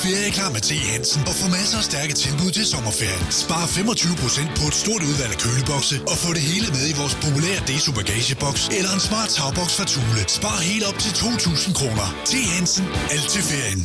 Ferieklar med T. Hansen og få masser af stærke tilbud til sommerferien. Spar 25% på et stort udvalg af kølebokse og få det hele med i vores populære Deso bagageboks eller en smart tagboks fra Thule. Spar helt op til 2.000 kroner. T. Hansen. Alt til ferien.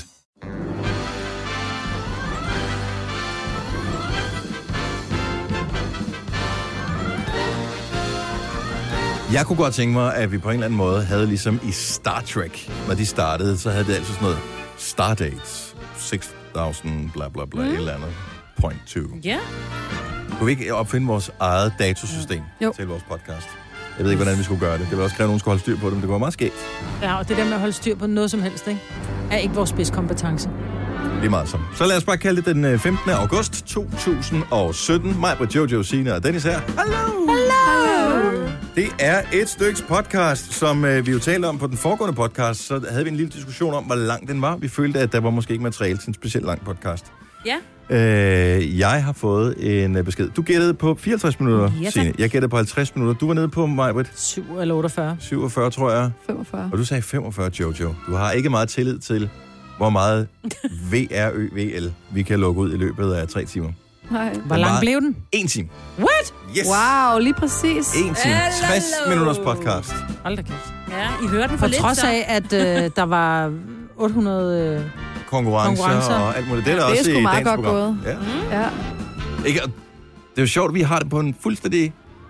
Jeg kunne godt tænke mig, at vi på en eller anden måde havde ligesom i Star Trek, når de startede, så havde det altid sådan noget Stardates, 6.000 bla bla bla, et eller andet, point 2. Ja. Kunne vi ikke opfinde vores eget datosystem til vores podcast? Jeg ved ikke, hvordan vi skulle gøre det. Det ville også kræve, at nogen skulle holde styr på det, men det kunne være meget skægt. Ja, og det der med at holde styr på noget som helst, ikke? Er ikke vores spidskompetence. Det er meget sådan. Så lad os bare kalde det den 15. august 2017. Mig, Britt, Jojo, Signe og Dennis her. Hallo! Hallo! Det er et styks podcast, som vi jo talte om på den foregående podcast. Så havde vi en lille diskussion om, hvor lang den var. Vi følte, at der var måske ikke materiale til en specielt lang podcast. Ja. Jeg har fået en besked. Du gættede på 54 minutter, Signe. Jeg gættede på 50 minutter. Du var nede på mig, Britt. 7 eller 48. 47, tror jeg. 45. Og du sagde 45, Jojo. Du har ikke meget tillid til, hvor meget VRØVL vi kan lukke ud i løbet af 3 timer. Nej. Hvor lang blev den? 1 time. What? Yes. Wow, lige præcis. 1 time. 60 minutters podcast. Hold da kæft. Ja, I hørte den for lidt, trods af, at der var 800... konkurrencer og alt muligt. Det er der også i dagens program. Gået. Ja. Ja. Ikke? Det er jo sjovt, at vi har det på en fuldstændig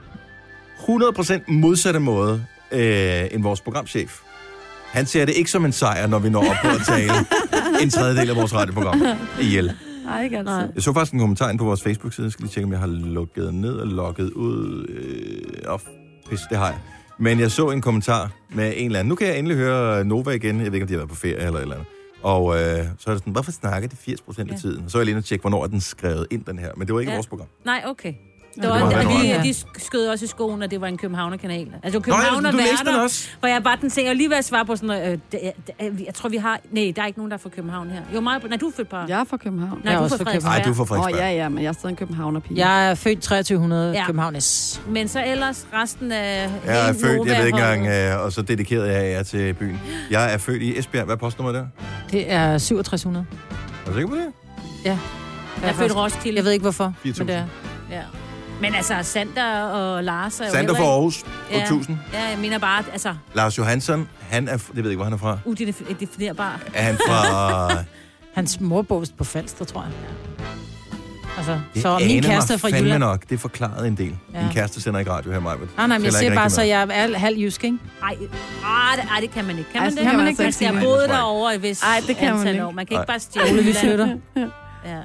100% modsatte måde end vores programchef. Han ser det ikke som en sejr, når vi når op på at tale en tredjedel af vores radioprogram ihjel. Nej, ikke altid. Jeg så faktisk en kommentar på vores Facebook-side. Jeg skal lige tjekke, om jeg har lukket ned og logget ud. Pis, det har jeg. Men jeg så en kommentar med en eller anden. Nu kan jeg endelig høre Nova igen. Jeg ved ikke, om de har været på ferie eller et eller andet. Og så er det sådan, hvorfor snakker de 80% af tiden? Så er jeg lige inde og tjekke, hvornår er den skrevet ind, den her. Men det var ikke vores program. Nej, okay. Det var de skød også i skoen, at det var en Københavner-kanal. Altså Københavner du læste den også? Hvor jeg bare tænker, jeg lige ved at svare på sådan noget, jeg tror vi har... Nej, der er ikke nogen, der er fra København her. Jo, mig, nej, du er født på... Jeg er fra København. Nej, du er fra Frederiksberg. Nej, du er fra Frederiksberg. Ja, men jeg er stadig en Københavner-pige. Jeg er født 2300 Københavnes. Men så ellers resten af... Jeg er født, jeg ved ikke engang, og så dedikerede jeg jer til byen. Jeg er født i Esbjerg. Hvad er postnummer der? Det er 6700. Er du sikker på det? Ja. Jeg er født Roskilde. Jeg ved ikke hvorfor. 4.000. Men det er. Ja. Men altså, Sander og Lars er jo Sander fra Aarhus, 8.000. Ja, jeg mener bare, altså... Lars Johansson, han er... Det ved jeg ikke, hvor han er fra. Udefinerbar. Er han fra... Hans mor bor på Falster, tror jeg. Altså, det så min kæreste er fra Jylland. nok. Det er forklaret en del. Ja. Min kæreste sender ikke radio her, Majbert. Nej, men jeg siger bare, så jeg er halv jysk, ikke? Nej, det kan man ikke. Kan man det? Kan man ikke. Man skal have boet derovre i vis det kan man ikke. Man kan ikke bare stjæle. Vi flytter. Ja.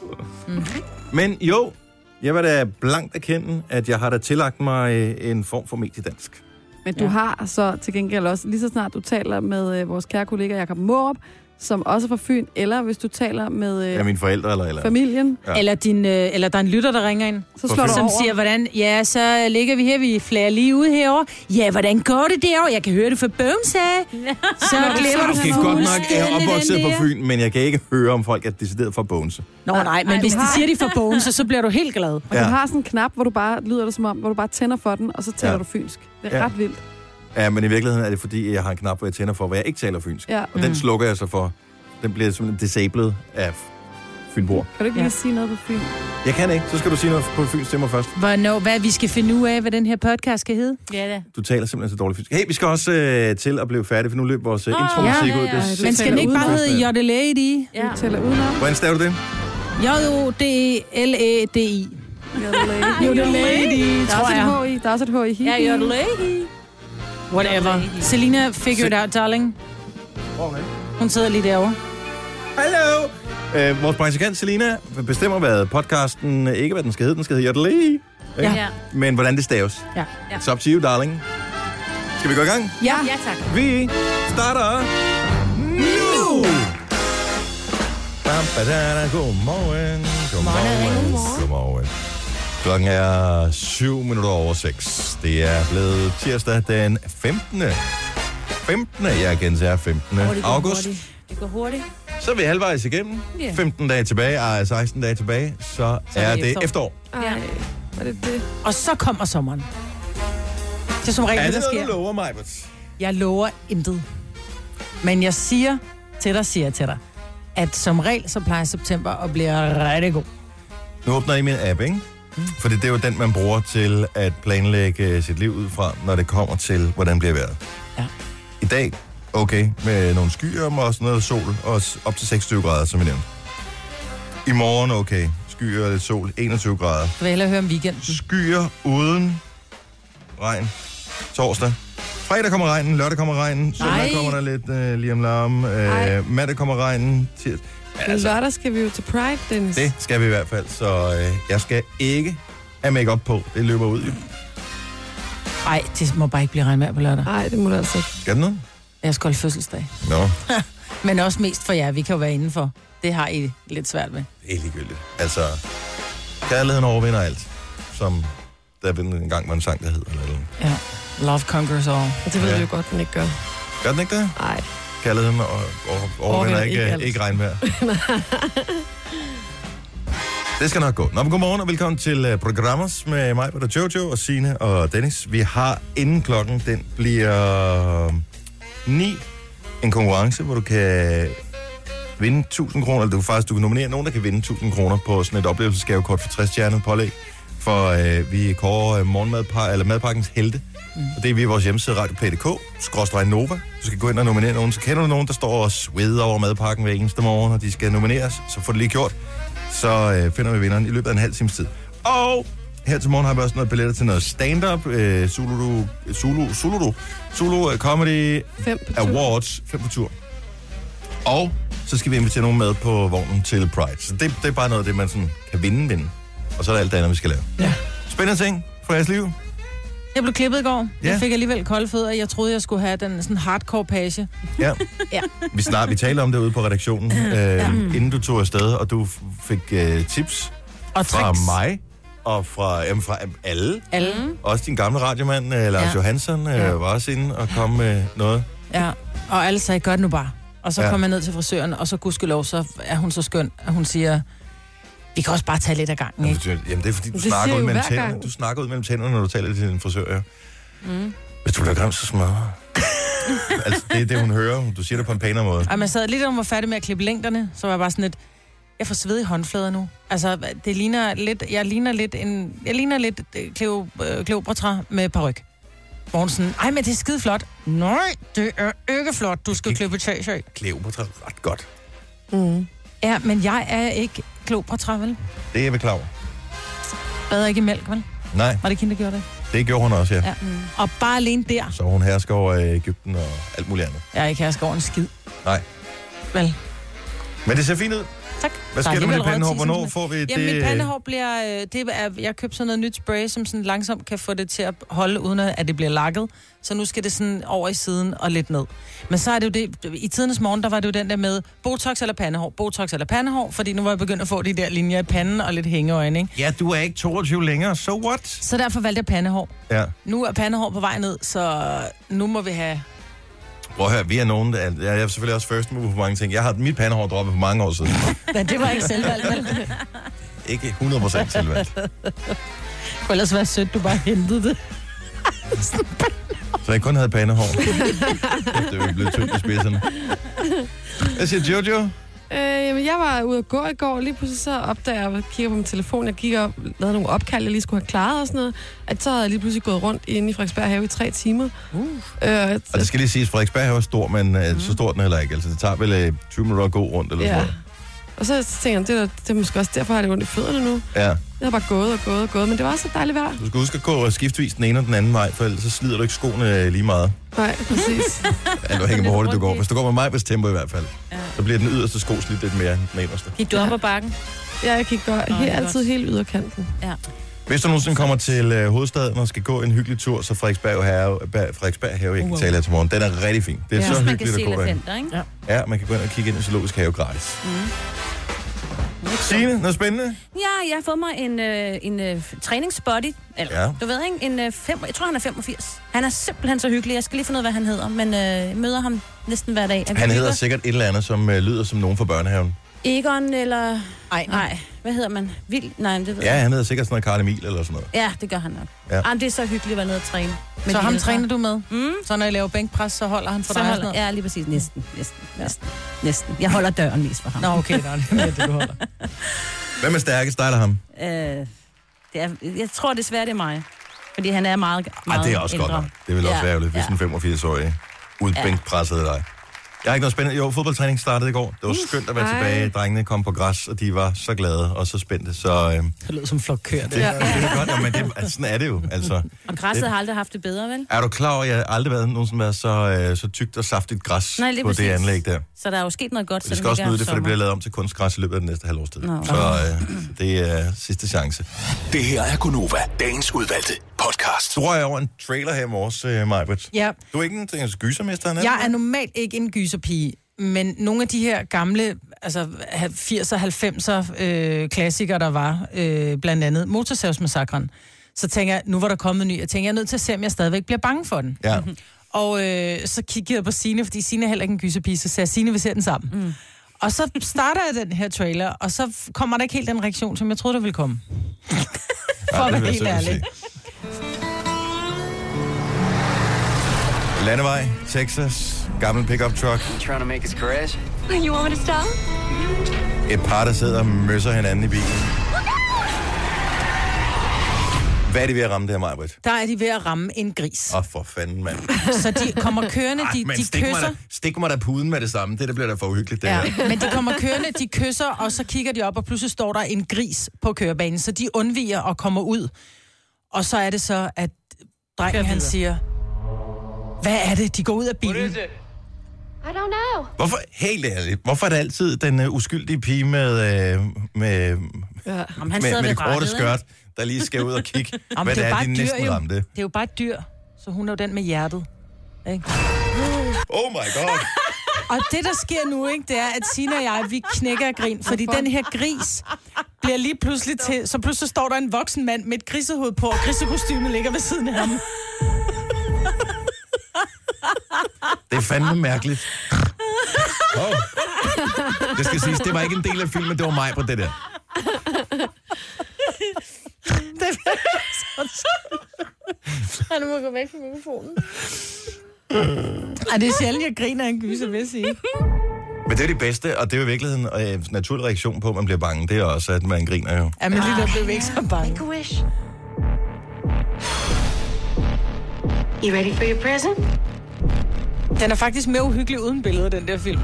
Men jo, jeg vil da blankt erkende, at jeg har da tillagt mig en form for mediedansk. Men du har så til gengæld også, lige så snart du taler med vores kære kollega Jakob Mårup, som også er fra Fyn, eller hvis du taler med mine forældre eller familien. Ja. Eller der er en lytter, der ringer ind, så slår du som over. siger, hvordan, ja, så ligger vi her, vi flager lige ude herovre. Ja, hvordan går det derovre? Jeg kan høre det fra Bones af. Så glemmer du okay, godt nok er jeg opvokset på Fyn, men jeg kan ikke høre, om folk er decideret fra Bones. Nå, nej, men hvis de siger de fra Bones, så bliver du helt glad. Og du har sådan en knap, hvor du bare lyder det som om, hvor du bare tænder for den, og så taler du fynsk. Det er ret vildt. Ja, men i virkeligheden er det, fordi jeg har en knap, hvor jeg tænder for, hvor jeg ikke taler fynsk. Ja. Og den slukker jeg så for. Den bliver simpelthen disabled af Fynborg. Kan du ikke lige sige noget på Fyn? Jeg kan ikke. Så skal du sige noget på Fyns til mig først. Hvad vi skal finde ud af, hvad den her podcast skal hedde? Ja, da. Du taler simpelthen så dårligt fynsk. Hey, vi skal også til at blive færdige, for nu løber vores intro-musik ud. Men skal den ikke bare hedde Jodelady? Ja. Du taler udenom. Hvordan staver du det? Jodelady. Jodelady. Der er også et H i. Ja, Jodelady. Whatever. Selina, figure it out, darling. Hun sidder lige derovre. Hallo! Vores praktikant Selina bestemmer, hvad podcasten, ikke hvad den skal hedde. Den skal hedde Jodelady. Ja. Men hvordan det staves. Ja. It's up to you, darling. Skal vi gå i gang? Ja. Ja, tak. Vi starter nu! Godmorgen. Godmorgen. Klokken er 6:07. Det er blevet tirsdag den 15. Jeg gentager 15. august. Det går hurtigt. Så er vi halvvejs igennem. 15 dage tilbage, 16 dage tilbage. Så er det efterår. Ja. Er det? Og så kommer sommeren. Det er som regel, Er det der noget, sker. du lover, Majbert? Jeg lover intet. Men jeg siger til dig, at som regel, så plejer september at blive rigtig god. Nu åbner I min app, ikke? Fordi det er jo den, man bruger til at planlægge sit liv ud fra, når det kommer til, hvordan bliver vejret. Ja. I dag, okay, med nogle skyer og også noget sol, og op til 26 grader, som jeg nævnte. I morgen, okay, skyer og lidt sol, 21 grader. Jeg vil hellere høre om weekenden. Skyer uden regn. Torsdag. Fredag kommer regnen, lørdag kommer regnen, søndag kommer der lidt lige om larm, mandag kommer regnen. Lørdag skal vi jo til Pride, Dennis. Det skal vi i hvert fald, så jeg skal ikke have make-up på. Det løber ud jo. Nej, det må bare ikke blive regnvejr på lørdag. Nej, det må du altså ikke. Skal det noget? Jeg skal holde fødselsdag. Nå. Men også mest for jer, vi kan jo være indenfor. Det har I lidt svært med. Det er ligegyldigt. Altså, kærligheden overvinder alt, som der en gang var en sang, der hed. Eller. Ja, love conquers all. Og det ved vi jo godt, den ikke gør. Gør den ikke det? Nej. Kærligheden overvinder ikke regnvejr. Det skal nok gå. Nå, men godmorgen og velkommen til Programmers med mig, Peter Jojo og Signe og Dennis. Vi har inden klokken, den bliver 9, en konkurrence, hvor du kan vinde 1.000 kroner, eller du kan nominere nogen, der kan vinde 1.000 kroner på sådan et oplevelsesgavekort for 60-stjernet pålæg. For vi kårer madpakkens helte. Og det er vi i vores hjemmeside radioplay.dk/Nova. Du skal gå ind og nominere nogen. Så kender du nogen, der står og sveder over madpakken hver eneste morgen, og de skal nomineres. Så får det lige gjort. Så finder vi vinderen i løbet af en halv times tid. Og her til morgen har vi også noget billetter til noget stand-up. Zulu Comedy Awards 5 på tur. Og så skal vi invitere nogen med på vognen til Pride. Så det er bare noget af det, man sådan kan vinde. Og så er der alt det andet, vi skal lave. Ja. Spændende ting for jeres liv. Jeg blev klippet i går. Ja. Jeg fik alligevel kolde fødder. Jeg troede, jeg skulle have den sådan hardcore page. Ja. Ja. Vi talte om det ude på redaktionen, inden du tog afsted, og du fik tips Og fra tricks. mig og fra alle. Alle. Også din gamle radiomand, Lars Johansson, var også inde og kom med noget. Ja, og alle sagde, gør det nu bare. Og så Ja. kom jeg ned til frisøren, og så gudskelov, så er hun så skøn, at hun siger, vi kan også bare tage lidt af gangen, ikke? Jamen, det er fordi, du Det snakker siger ud jo mellem hver tænderne. gang. Du snakker ud mellem tænderne, når du taler til din frisør, ja. Hvis du bliver grimt, så smør. Altså, det er det, hun hører. Du siger det på en pænere måde. Og man sad lidt, om var færdig med at klippe længderne, så var jeg bare sådan lidt, jeg får sved i håndflader nu. Altså, det ligner lidt, jeg ligner lidt Kleopatra med paryk. Hvor hun sådan, ej, men det er skide flot. Nej, det er ikke flot, du skal klippe tage af. Kleopatra ret godt. Ja, men jeg er ikke Kleopatra, vel? Det er jeg vel klar over. Bader ikke i mælk, vel? Nej, Var det ikke hende, der gjorde det? det gjorde hun også, ja. Ja. Og bare alene der. Så hun hersker over Egypten og alt muligt andet. Jeg er ikke hersker over en skid. Nej. Vel? Men det ser fint ud. Tak. Hvad sker der med det pandehår? Hvornår får vi det? Jamen, mit pandehår bliver... jeg købte sådan noget nyt spray, som sådan langsomt kan få det til at holde, uden at det bliver lakket. Så nu skal det sådan over i siden og lidt ned. Men så er det jo det... I tidernes morgen, der var det jo den der med Botox eller pandehår. Botox eller pandehår, fordi nu var jeg begyndt at få de der linjer i panden og lidt hængeøjne, ikke? Ja, du er ikke 22 længere, so what? Så derfor valgte jeg pandehår. Ja. Nu er pandehår på vej ned, så nu må vi have... Prøv at høre, vi er nogen, jeg er selvfølgelig også first move på mange ting. Jeg har mit pandehår droppet for mange år siden. Men det var ikke selvvalgt, vel? Ikke 100% selvvalgt. Det kunne ellers være sødt, du bare hentede det. Så jeg kun havde pandehår. Det var blevet tyndt i spidserne. Hvad siger Jojo? Jamen, jeg var ude at gå i går, lige pludselig så opdager jeg, kigger på min telefon, jeg kigger op, lavede nogle opkald, jeg lige skulle have klaret og sådan noget, at så havde jeg lige pludselig gået rundt inde i Frederiksberg Have i 3 timer. Og det skal lige siges, Frederiksberg er stor, men så stor den heller ikke. Altså, det tager vel 20 minutter at gå rundt, eller sådan noget. Og så tænker jeg, det er måske også derfor, har det ondt i fødderne nu. Ja. Jeg har bare gået, men det var så dejligt vejr. Du skal huske at gå skiftvis den ene og den anden vej, for ellers så slider du ikke skoene lige meget. Nej, præcis. Ja, du hænger på hurtigt, du går. Hvis du går med mig, hvis tempo i hvert fald, så bliver den yderste sko slidt lidt mere end den inderste. Gik du op ad bakken? Ja, jeg gik altid helt yderkanten. Ja. Hvis du nogensinde kommer til hovedstaden og skal gå en hyggelig tur, så Frederiksberg Have, jeg kan tale her til morgen, den er rigtig fin. Det er så Man kan hyggeligt se at gå derhen. elefanter, ikke? Ja, man kan gå ind og kigge ind i Zoologisk Have gratis. Signe, noget spændende? Ja, jeg har fået mig en træningsbody. Eller, Ja. du ved ikke, jeg tror, han er 85. Han er simpelthen så hyggelig. Jeg skal lige finde ud af, hvad han hedder, men jeg møder ham næsten hver dag. Han hedder sikkert et eller andet, som lyder som nogen fra børnehaven. Egon eller... Ej, Nej, hvad hedder man? Vild? Nej, det ved Ja, jeg. han hedder sikkert sådan noget Karl Emil eller sådan noget. Ja, det gør han nok. Ja. Jamen, det er så hyggeligt at være nede og træne. Så ham træner du med? Mm. Så når I laver bænkpres, så holder han for Så dig? holder, ja, lige præcis. Næsten. Jeg holder døren mest for ham. Nå, okay, det er det, du holder. Hvem er stærkest, dig eller ham? Jeg tror desværre, det er mig. Fordi han er meget Det er også ældre. godt nok. Det vil også være ærgerligt, hvis en 85-årig udbænkpressede dig. Jeg har ikke noget spændende. Jo, fodboldtræning startede i går. Det var skønt at være tilbage. Drengene kom på græs, og de var så glade og så spændte. Så, Det lyder som flok køer, det. det er godt, men sådan er det jo. Altså, Og græsset har aldrig haft det bedre, vel? er du klar over, at jeg har aldrig nogensinde været så tykt og saftigt græs på præcis. det anlæg der? Så der er jo sket noget godt, Vi skal også nyde det, for det bliver lavet om til kunstgræs i løbet af den næste halvårs tid. Så det er sidste chance. Det her er Gonova, dagens udvalgte podcast. Så røg jeg over en trailer her i morges, Majbrit. Ja. Du er ikke en gysermester, Jeg er normalt ikke en gyserpige, men nogle af de her gamle, altså 80'er, 90'er klassikere, der var, blandt andet Motorsavsmassakren, så tænker jeg, nu var der kommet ny, jeg er nødt til at se, om jeg stadigvæk bliver bange for den. Ja. Og så kiggede jeg på Signe, fordi Signe er heller ikke en gyserpige, så sagde Signe, vi ser den sammen. Mm. Og så starter jeg den her trailer, og så kommer der ikke helt den reaktion, som jeg troede, der ville komme. For at være helt ærlig. Landevej, Texas, gammel pickup truck. Trying to make us crash? You want me to stop? Et par, der sidder og møsser hinanden i bilen. Hvad er de ved at ramme det her, Majbrit? Der er de ved at ramme en gris. For fanden, mand. Så de kommer kørende, de kysser. Stik mig da puden med det samme. Det bliver da for uhyggeligt, det her. Men de kommer kørende, de kysser, og så kigger de op, og pludselig står der en gris på kørebanen, så de undviger og kommer ud. Og så er det så, at drengen han siger, hvad er det? De går ud af bilen. I don't know. Hvorfor, helt ærligt, hvorfor er det altid den uskyldige pige med det korte skørt, der lige skal ud og kigge, hvad det er, de næsten ramte? Det er jo bare et dyr, så hun er jo den med hjertet. Ikke? Oh my god! Og det, der sker nu, ikke, det er, at Signe og jeg, vi knækker af grin, fordi den her gris bliver lige pludselig til, så pludselig står der en voksen mand med et grisehoved på, og grisekostymet ligger ved siden af ham. Det er fandme mærkeligt. Det skal siges, det var ikke en del af filmen, det var mig på det der. Han må gå væk fra mikrofonen. Ej, det er sjældent, jeg griner af en gyser, vil jeg sige. Men det er det bedste, og det er jo i virkeligheden en naturlig reaktion på, at man bliver bange. Det er også, at man griner jo. Ja, men lige der blev vi ikke så bange. Make a wish. You ready for your present? Den er faktisk mere uhyggelig uden billeder, den der film.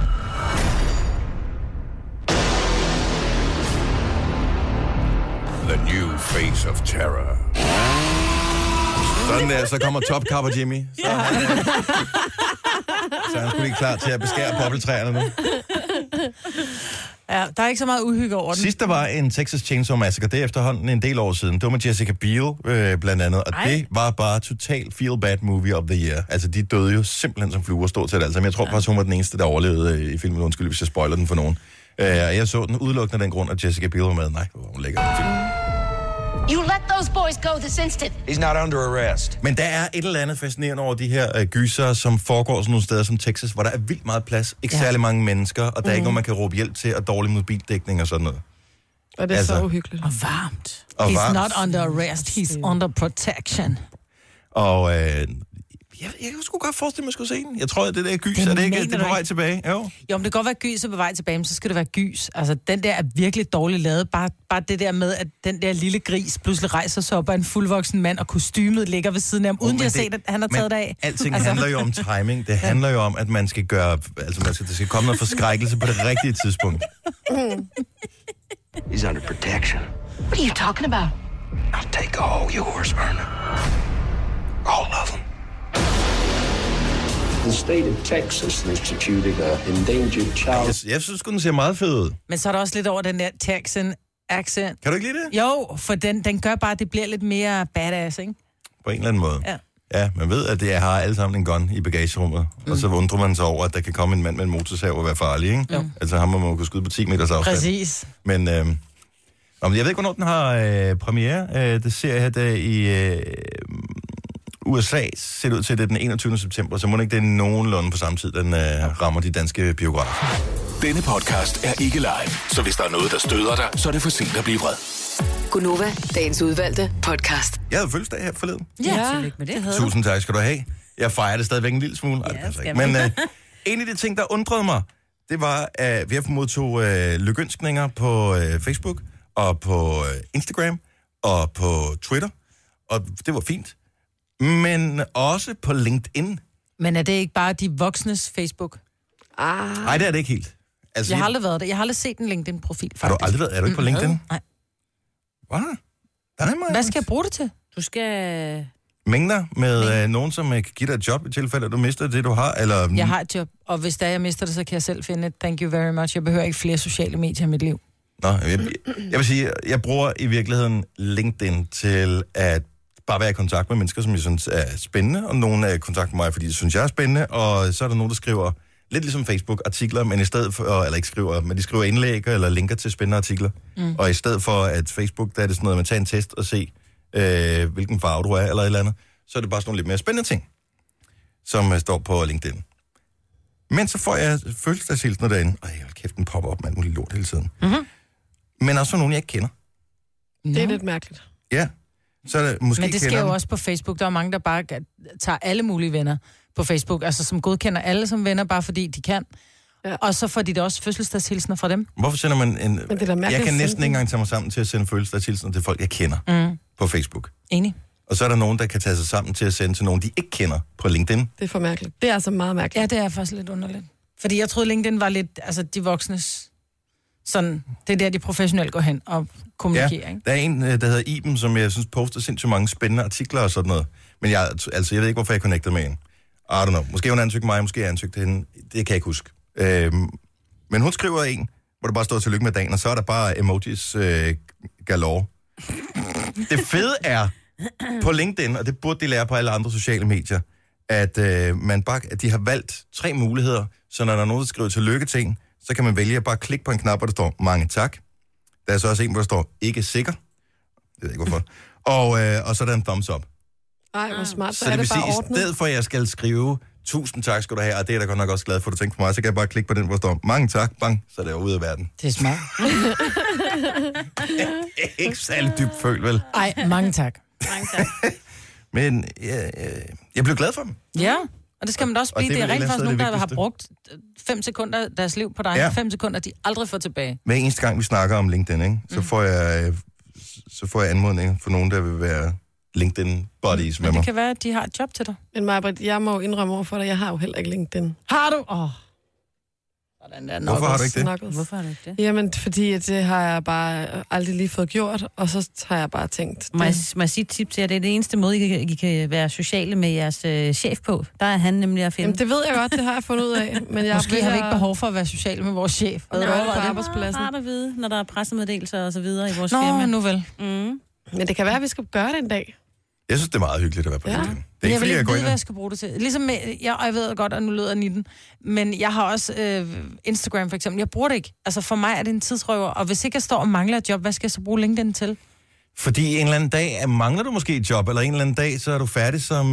The new face of terror. Sådan der, så kommer Top Kappa Jimmy. Så han skulle lige klar til at beskære poppeltræerne nu. Ja, der er ikke så meget uhygge over den. Sidst der var en Texas Chainsaw Massacre, det er efterhånden en del år siden. Det var med Jessica Biel blandt andet, og det var bare total feel bad movie of the year. Altså, de døde jo simpelthen som fluer stort set. Altså, men jeg tror faktisk, hun var den eneste, der overlevede i filmen. Undskyld, hvis jeg spoiler den for nogen. Jeg så den udelukkende af den grund, at Jessica Biel var med. Nej, hvor hun lækker den film. You let those boys go this instant. He's not under arrest. Men der er et eller andet fascinerende over de her gyser, som foregår sådan nogle steder som Texas, hvor der er vildt meget plads, ikke særlig mange mennesker, og der er ikke nogen, man kan råbe hjælp til, og dårlig mobildækning og sådan noget. Og det er så uhyggeligt. Og varmt. Og He's varmt. not under arrest, he's under protection. Og jeg kunne sgu godt forestille mig, at jeg skulle se den. Jeg tror, at det der gys, Det er det ikke mener det er du på vej ikke? tilbage? Jo. Jo, men det kan godt være gys er på vej tilbage, men så skal det være gys. Altså, den der er virkelig dårligt lavet. Bare det der med, at den der lille gris pludselig rejser sig op af en fuldvoksen mand, og kostymet ligger ved siden af ham, uden de har set, at han har taget det af. Alting handler jo om timing. Det handler jo om, at man skal gøre... Altså, der skal komme noget forskrækkelse på det rigtige tidspunkt. He's under protection. What are you talking about? I'll take all yours, Verna. All of them. The state of Texas instituted an endangered child. Jeg synes, den ser meget fed ud. Men så er der også lidt over den der Texan accent. Kan du ikke lide det? Jo, for den gør bare, at det bliver lidt mere badass, ikke? På en eller anden måde. Ja. Ja, man ved, at det har alle sammen en gun i bagagerummet. Og så undrer man sig over, at der kan komme en mand med en motorsav og være farlig, ikke? Jo. Altså ham må man kunne skyde på 10 meters afstand. Præcis. Men jeg ved ikke, hvornår den har premiere. Det ser jeg her der i USA. Ser det ud til, at det er den 21. september, så må det ikke det er nogenlunde på samme tid, den rammer de danske biografer. Denne podcast er ikke live, så hvis der er noget, der støder dig, så er det for sent at blive vred. Gunova, dagens udvalgte podcast. Jeg havde fødselsdag her forleden. Ja, tillykke med det. Tusind tak skal du have. Jeg fejrer det stadigvæk en lille smule. Ja, Men en af de ting, der undrede mig, det var, at vi har modtog lykønskninger på Facebook og på Instagram og på Twitter. Og det var fint. Men også på LinkedIn. Men er det ikke bare de voksnes Facebook? Nej, det er det ikke helt. Altså, Jeg har aldrig været der. Jeg har aldrig set en LinkedIn-profil, faktisk. Har du aldrig været? Er du ikke på LinkedIn? Nej. Hvad skal jeg bruge det til? Du skal... Mængder med nogen, som kan give dig et job i tilfælde, at du mister det, du har? Eller... Jeg har et job, og hvis jeg mister det, så kan jeg selv finde et. Thank you very much. Jeg behøver ikke flere sociale medier i mit liv. Nå, jeg vil sige, jeg bruger i virkeligheden LinkedIn til at bare være i kontakt med mennesker, som jeg synes er spændende, og nogen er i kontakt med mig, fordi de synes, jeg er spændende, og så er der nogen, der skriver, lidt ligesom Facebook-artikler, men i stedet for, eller ikke skriver, men de skriver indlæg eller linker til spændende artikler. Og i stedet for, at Facebook, der er det sådan noget, at man tager en test og se, hvilken farve du er, eller et eller andet, så er det bare sådan nogle lidt mere spændende ting, som står på LinkedIn. Men så får jeg fødselsdagshilsener derinde. Hold kæft, den popper op med alt muligt lort hele tiden. Men også nogen, jeg ikke kender. Det er lidt mærkeligt. Ja. Så er det, måske men det sker jo også på Facebook. Der er mange, der bare tager alle mulige venner på Facebook, altså som godkender alle som venner, bare fordi de kan. Ja. Og så får de da også fødselsdagshilsener fra dem. Hvorfor sender man en... Jeg kan næsten ikke engang tage mig sammen til at sende fødselsdagshilsener til folk, jeg kender på Facebook. Enig. Og så er der nogen, der kan tage sig sammen til at sende til nogen, de ikke kender på LinkedIn. Det er for mærkeligt. Det er altså meget mærkeligt. Ja, det er faktisk lidt underligt. Fordi jeg troede, LinkedIn var lidt, altså de voksnes, sådan, det er der, de professionelt går hen og kommunikerer, ikke? Der er en, der hedder Iben, som jeg synes poster sindssygt mange spændende artikler og sådan noget. Men jeg ved ikke, hvorfor jeg connected med hende. I don't know. Måske hun ansøgte mig, måske jeg ansøgte hende. Det kan jeg ikke huske. Men hun skriver en, hvor der bare står tillykke med dagen, og så er der bare emojis galore. Det fede er på LinkedIn, og det burde de lære på alle andre sociale medier, at de har valgt 3 muligheder, så når der er nogen, der skriver tillykke til en, så kan man vælge at bare klikke på en knap, hvor der står mange tak. Der er så også en, hvor der står ikke sikker. Jeg ved ikke hvorfor. Og så er der en thumbs up. Ej, hvor smart. Så det vil sige, i stedet for at jeg skal skrive 1000 tak skal du have, og det er der godt nok også glad for, at du tænker på mig, så kan jeg bare klikke på den, hvor der står mange tak, bang, så er det ude af verden. Det er smart. Ikke særlig dybt følt, vel? Ej, mange tak. Mange tak. Men jeg blev glad for dem. Ja, og det skal man da også blive. Det er rent faktisk nogen, der har brugt 5 sekunder af deres liv på dig. Ja. 5 sekunder, de aldrig får tilbage. Hver eneste gang, vi snakker om LinkedIn, ikke, så får jeg anmodninger for nogen, der vil være LinkedIn-buddies med mig. Men det kan være, at de har et job til dig. Men Maj-Brit, jeg må indrømme over for dig, jeg har jo heller ikke LinkedIn. Har du? Hvorfor har du ikke det? Hvorfor har du ikke det? Jamen, fordi det har jeg bare aldrig lige fået gjort, og så har jeg bare tænkt... Må jeg sige et tip til jer? Det er det eneste måde, I kan være sociale med jeres chef på. Der er han nemlig at finde. Jamen, det ved jeg godt, det har jeg fundet ud af. Men jeg måske har vi ikke behov for at være sociale med vores chef. Ved du på arbejdspladsen? Har du vide, når der er pressemeddelelser og så videre i vores firma. Nu vel. Men det kan være, at vi skal gøre det en dag. Jeg synes, det er meget hyggeligt at være på LinkedIn. Det er ikke, jeg vil ikke vide, hvad jeg skal bruge det til. Ligesom med, jeg ved godt, at nu lyder jeg 19, men jeg har også Instagram for eksempel. Jeg bruger det ikke. Altså for mig er det en tidsrøver, og hvis ikke jeg står og mangler et job, hvad skal jeg så bruge LinkedIn til? Fordi en eller anden dag mangler du måske et job, eller en eller anden dag, så er du færdig som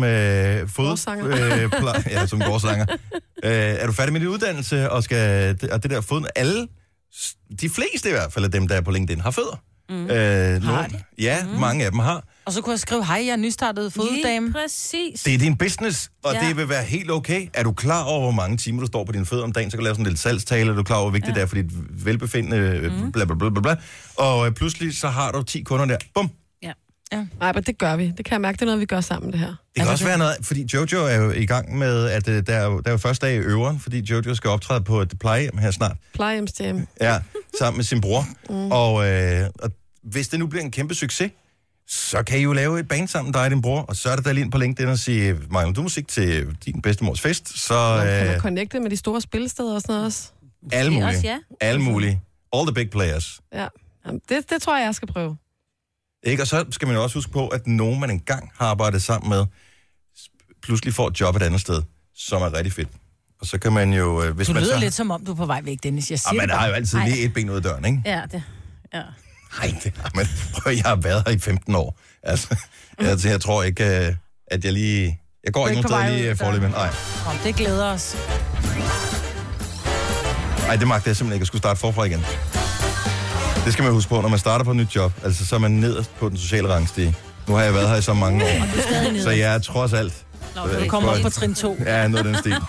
gårdsanger. som gårdsanger. Er du færdig med din uddannelse, og det der fod... De fleste i hvert fald af dem, der er på LinkedIn, har fødder. Har de? Ja, mange af dem har. Og så kunne jeg skrive, hej, jeg er nystartet foddame. Præcis. Det er din business, og det vil være helt okay. Er du klar over, hvor mange timer du står på dine fødder om dagen, så kan du lave sådan en lille salgstale, er du klar over, hvor vigtigt det er for dit velbefindende, bla bla bla bla bla. Og pludselig så har du 10 kunder der. Bum. Ja. Nej, men det gør vi. Det kan jeg mærke, det er noget, vi gør sammen, det her. Det kan også være noget, fordi Jojo er jo i gang med, at der er jo første dag i øveren, fordi Jojo skal optræde på et plejehjem her snart. Plejehjemsjam. Ja, sammen med sin bror. Og hvis det nu bliver en kæmpe succes, så kan I jo lave et band sammen, dig og din bror, og så er det der lige ind på LinkedIn og sige, mangler du musik til din bedstemors fest, så... Kan man connecte med de store spillesteder og sådan noget også? Alle mulige. Også, ja. Alle mulige. All the big players. Ja, jamen, det tror jeg skal prøve. Ikke? Og så skal man jo også huske på, at nogen, man engang har arbejdet sammen med, pludselig får et job et andet sted, som er rigtig fedt. Og så kan man jo... Hvis du man lyder så... lidt som om, du er på vej væk, Dennis. Jeg siger man har jo altid lige et ben ud af døren, ikke? Ja, det... Ja. Nej, det har man. Prøv, jeg har været her i 15 år. Altså, jeg tror ikke, at jeg lige... Jeg går ikke nogen steder lige forløbet. Nej. Det glæder os. Ej, det magter jeg simpelthen ikke at skulle starte forfra igen. Det skal man huske på, når man starter på et nyt job. Altså, så er man nederst på den sociale rangstige. Nu har jeg været her i så mange år. Så jeg er trods alt. Du kommer op på trin 2. Ja, noget af den stil.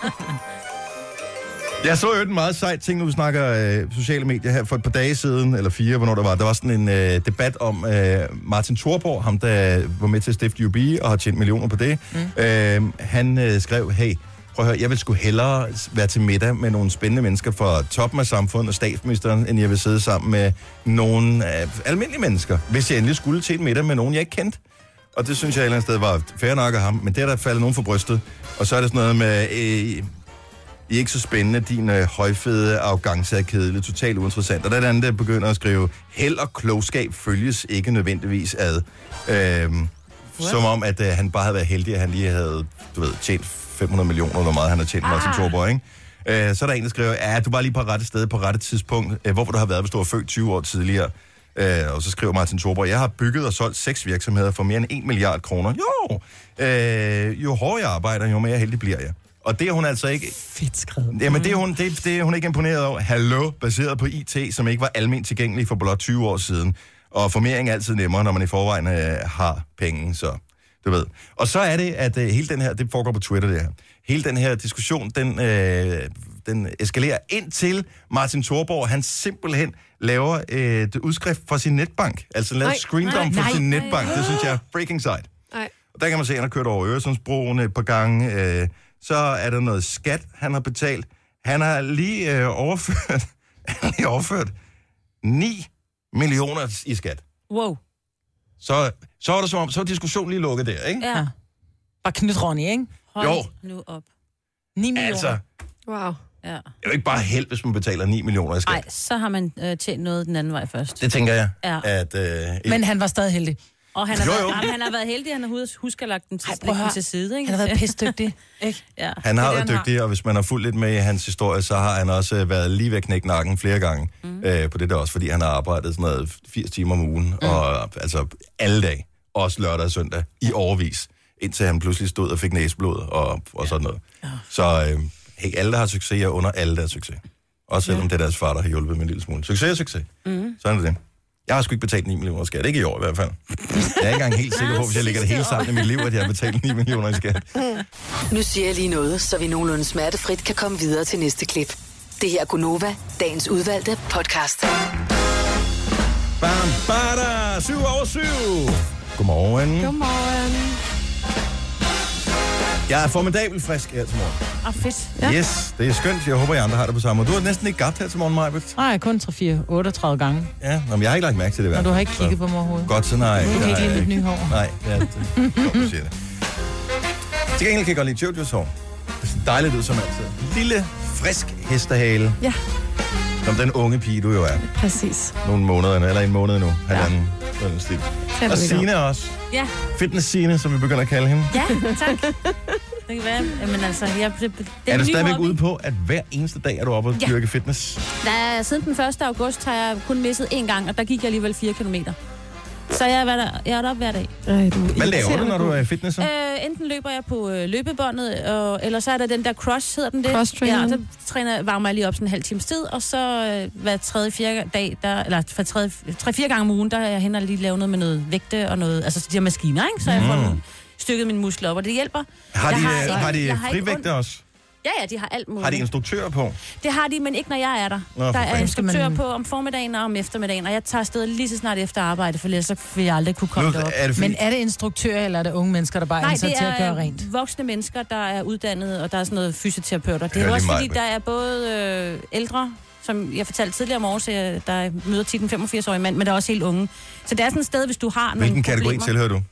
Jeg så jo en meget sejt ting, nu vi snakker sociale medier her for et par dage siden, eller 4, hvornår der var. Der var sådan en debat om Martin Thorborg, ham der var med til at stifte UB og har tjent millioner på det. Han skrev, hey, prøv at høre, jeg vil sgu hellere være til middag med nogle spændende mennesker fra toppen af samfundet og statsministeren, end jeg vil sidde sammen med nogle almindelige mennesker, hvis jeg endelig skulle til en middag med nogen, jeg ikke kendte. Og det synes jeg et eller andet sted var fair nok af ham, men det er der faldet nogen for brystet. Og så er det sådan noget med, I er ikke så spændende, din højfede arrogance er kedelig, totalt uinteressant. Og der er den, der begynder at skrive, held og klogskab følges ikke nødvendigvis ad. Som om, at han bare havde været heldig, at han lige havde, tjent 500 millioner, hvor meget han har tjent Martin Thorborg, ikke? Så er der en, der skriver, ja, du var lige på rette sted, på rette tidspunkt. Hvor du har været, hvis du var født 20 år tidligere? Og så skriver Martin Thorborg, jeg har bygget og solgt 6 virksomheder for mere end 1 milliard kroner. Jo hårdere jeg arbejder, jo mere heldig bliver jeg. Og det er hun altså ikke... Fedt skrevet. Jamen, det er hun ikke imponeret over. Hallo, baseret på IT, som ikke var alment tilgængelig for blot 20 år siden. Og formering er altid nemmere, når man i forvejen har penge, så du ved. Og så er det, at hele den her... Det foregår på Twitter, det her. Hele den her diskussion, den eskalerer indtil Martin Thorborg, han simpelthen laver et udskrift fra sin netbank. Altså laver et screendump fra sin netbank. Det synes jeg er freaking sejt. Og der kan man se, at han har kørt over Øresundsbroen et par gange. Så er der noget skat, han har betalt. Han har lige overført 9 millioner i skat. Wow. Så var det som om, så var diskussionen lige lukket der, ikke? Ja. Bare knyt Ronny, ikke? Jo. Nu op. 9 millioner. Altså, wow. Ja. Det er jo ikke bare held, hvis man betaler 9 millioner i skat. Nej, så har man tjent noget den anden vej først. Det tænker jeg. Ja. At, Men han var stadig heldig. Og han har været heldig, han har husket lagt den til side, ikke? Han har været pissdygtig, ikke? Ja. Han har været dygtig, og hvis man har fulgt lidt med i hans historie, så har han også været lige ved at knække nakken flere gange på det der også, fordi han har arbejdet sådan noget 80 timer om ugen, og altså alle dage, også lørdag og søndag, i årevis, indtil han pludselig stod og fik næseblod og sådan noget. Ja. Så alle, der har succes, er under alle, der har succes. Også selvom det er deres far, der har hjulpet med en lille smule. Succes er succes. Sådan er det. Jeg har sgu ikke betalt 9 millioner i skat. Ikke i år i hvert fald. Jeg er ikke engang helt sikker på, hvis jeg lægger det hele sammen i mit liv, at jeg har betalt 9 millioner i skat. Nu siger jeg lige noget, så vi nogenlunde smertefrit kan komme videre til næste klip. Det her er Gunova, dagens udvalgte podcast. Bam, bada, 7:07. Godmorgen. Godmorgen. Jeg er formidabelt frisk her til morgen. Fedt. Ja. Yes, det er skønt. Jeg håber, I andre har det på samme måde. Du har næsten ikke gabt her til morgen, Majbert. Nej, kun 38 gange. Ja, men jeg har ikke lagt mærke til det. Og du har ikke kigget på mig overhovedet. Godt, så nej. Du kan ikke lide mit nye hår. Nej, ja, det du siger det. Til gengæld kan jeg godt lide Jojos hår. Det ser dejligt ud som altid. Lille, frisk hestehale. Ja. Som den unge pige, du jo er. Præcis. Nogle måneder, eller en måned nu. Halvanden. Sådan stil. Og Signe også. Ja. Fitness Signe, som vi begynder at kalde hende. Ja, tak. Det kan være. Men altså, er du stadigvæk ude på, at hver eneste dag er du oppe og dyrke fitness? Siden den 1. august har jeg kun misset 1 gang, og der gik jeg alligevel 4 kilometer. Så jeg er deroppe hver dag. Hvad laver du, når du er i fitness? Enten løber jeg på løbebåndet, eller så er der den der cross, hedder den det? Cross-training. Ja, varmer jeg lige op sådan en halv times tid, og så hver 3-4 dag, eller 3-4 gange om ugen, der er jeg hen og lige lavet noget med noget vægte og noget, altså de her maskiner, ikke? Så jeg får stykket mine muskler op, og det hjælper. Har de frivægte også? Ja, de har alt muligt. Har de instruktører på? Det har de, men ikke når jeg er der. Der er instruktører på om formiddagen og om eftermiddagen, og jeg tager afsted lige så snart efter arbejde, for ellers så vil jeg aldrig kunne komme derop. Men er det instruktører, eller er det unge mennesker, der bare er ansat til at gøre rent? Nej, det er voksne mennesker, der er uddannet, og der er sådan noget fysioterapeuter. Det er også fordi, der er både ældre, som jeg fortalte tidligere om års, der møder tit en 85-årig mand, men der er også helt unge. Så det er sådan et sted, hvis du har nogle Hvilken kategori tilhører du?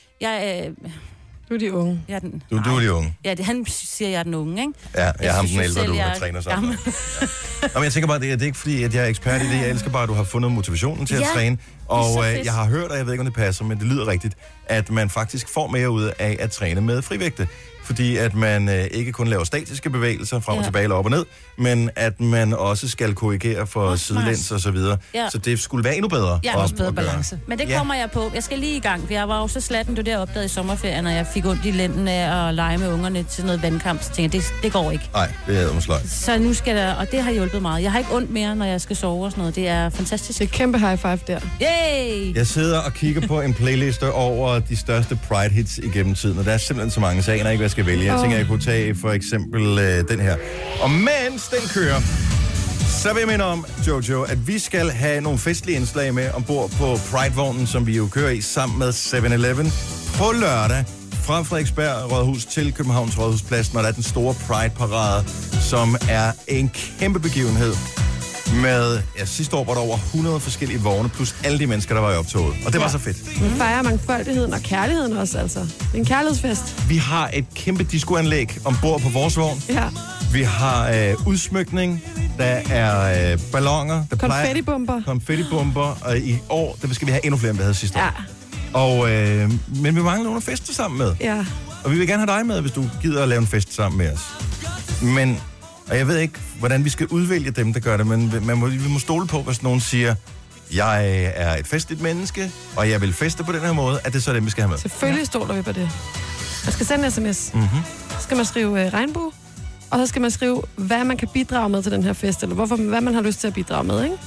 Du er de unge. Jeg er den. Du er de unge. Ja, han siger, jeg er den unge, ikke? Ja, jeg er ham den ældre, du har træner sammen. Men jeg tænker bare, det er ikke fordi, at jeg er ekspert i det. Jeg elsker bare, at du har fundet motivationen til at træne. Og jeg har hørt, og jeg ved ikke, om det passer, men det lyder rigtigt, at man faktisk får mere ud af at træne med frivægte. fordi at man ikke kun laver statiske bevægelser frem og tilbage eller op og ned, men at man også skal korrigere for sidelæns og så videre. Ja. Så det skulle være endnu bedre. Ja, også bedre balance. Men det kommer jeg på. Jeg skal lige i gang, for jeg var jo så slatten, det opdagede i sommerferien, og jeg fik ondt i lænden af at lege med ungerne til noget vandkamp. Så tænkte jeg, det går ikke. Nej, det er måske. Så nu skal der, og det har hjulpet meget. Jeg har ikke ondt mere, når jeg skal sove og sådan noget. Det er fantastisk. Det er kæmpe high five der. Yay! Jeg sidder og kigger på en playliste over de største Pride-hits igennem tiden, og der er simpelthen så mange, så jeg aner ikke, hvad jeg skal vælge. Jeg tænker, jeg kunne tage for eksempel den her. Og mens den kører, så vil jeg minde om, Jojo, at vi skal have nogle festlige indslag med ombord på Pride-vognen, som vi jo kører i sammen med 7-Eleven på lørdag fra Frederiksberg Rådhus til Københavns Rådhusplads, når der er den store Pride-parade, som er en kæmpe begivenhed. Med, sidste år var der over 100 forskellige vogne, plus alle de mennesker, der var i optoget. Og det var så fedt. Man fejrer mangfoldigheden og kærligheden også, altså. Det er en kærlighedsfest. Vi har et kæmpe discoanlæg ombord på vores vogn. Ja. Vi har udsmykning, der er balloner, der konfettibomber, og i år, der skal vi have endnu flere, end vi havde sidste år. Og, men vi mangler nogle at feste sammen med. Ja. Og vi vil gerne have dig med, hvis du gider at lave en fest sammen med os. Men, og jeg ved ikke, hvordan vi skal udvælge dem, der gør det, men vi må stole på, hvis nogen siger, jeg er et festligt menneske, og jeg vil feste på den her måde, at det så er dem, vi skal have med. Selvfølgelig stoler vi på det. Man skal sende en sms. Så skal man skrive regnbue, og så skal man skrive, hvad man kan bidrage med til den her fest, eller hvad man har lyst til at bidrage med, ikke?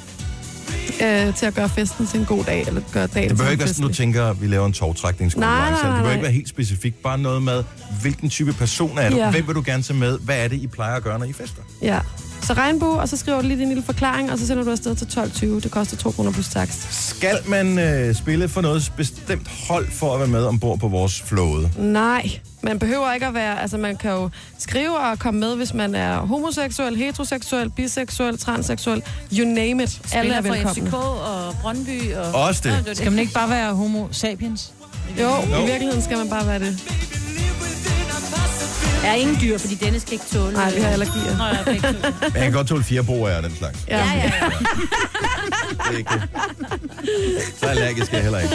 Til at gøre festen til en god dag, eller gøre dagen til en Det bør ikke være sådan, du tænker, at vi laver en tovtrækningskonkurrence. Nej. Det bør ikke være helt specifikt. Bare noget med, hvilken type person er du? Ja. Hvem vil du gerne tage med? Hvad er det, I plejer at gøre, når I fester? Ja. Så regnbue, og så skriver du lige din lille forklaring, og så sender du afsted til 12.20. Det koster 2 kroner plus takst. Skal man spille for noget bestemt hold for at være med ombord på vores flåde? Nej, man behøver ikke at være... Altså, man kan jo skrive og komme med, hvis man er homoseksuel, heteroseksuel, biseksuel, transseksuel. You name it. Alle er velkomne. FCK og Brøndby og... Også det. Skal man ikke bare være homo sapiens? Jo, i virkeligheden skal man bare være det. Jeg er ingen dyr, fordi Dennis kan ikke tåle... Nej, vi har allergier. Nå, jeg kan ikke tåle. Men jeg kan godt tåle 4 boer af den slags. Ja. Det er ikke det. Så allergisk er jeg heller ikke.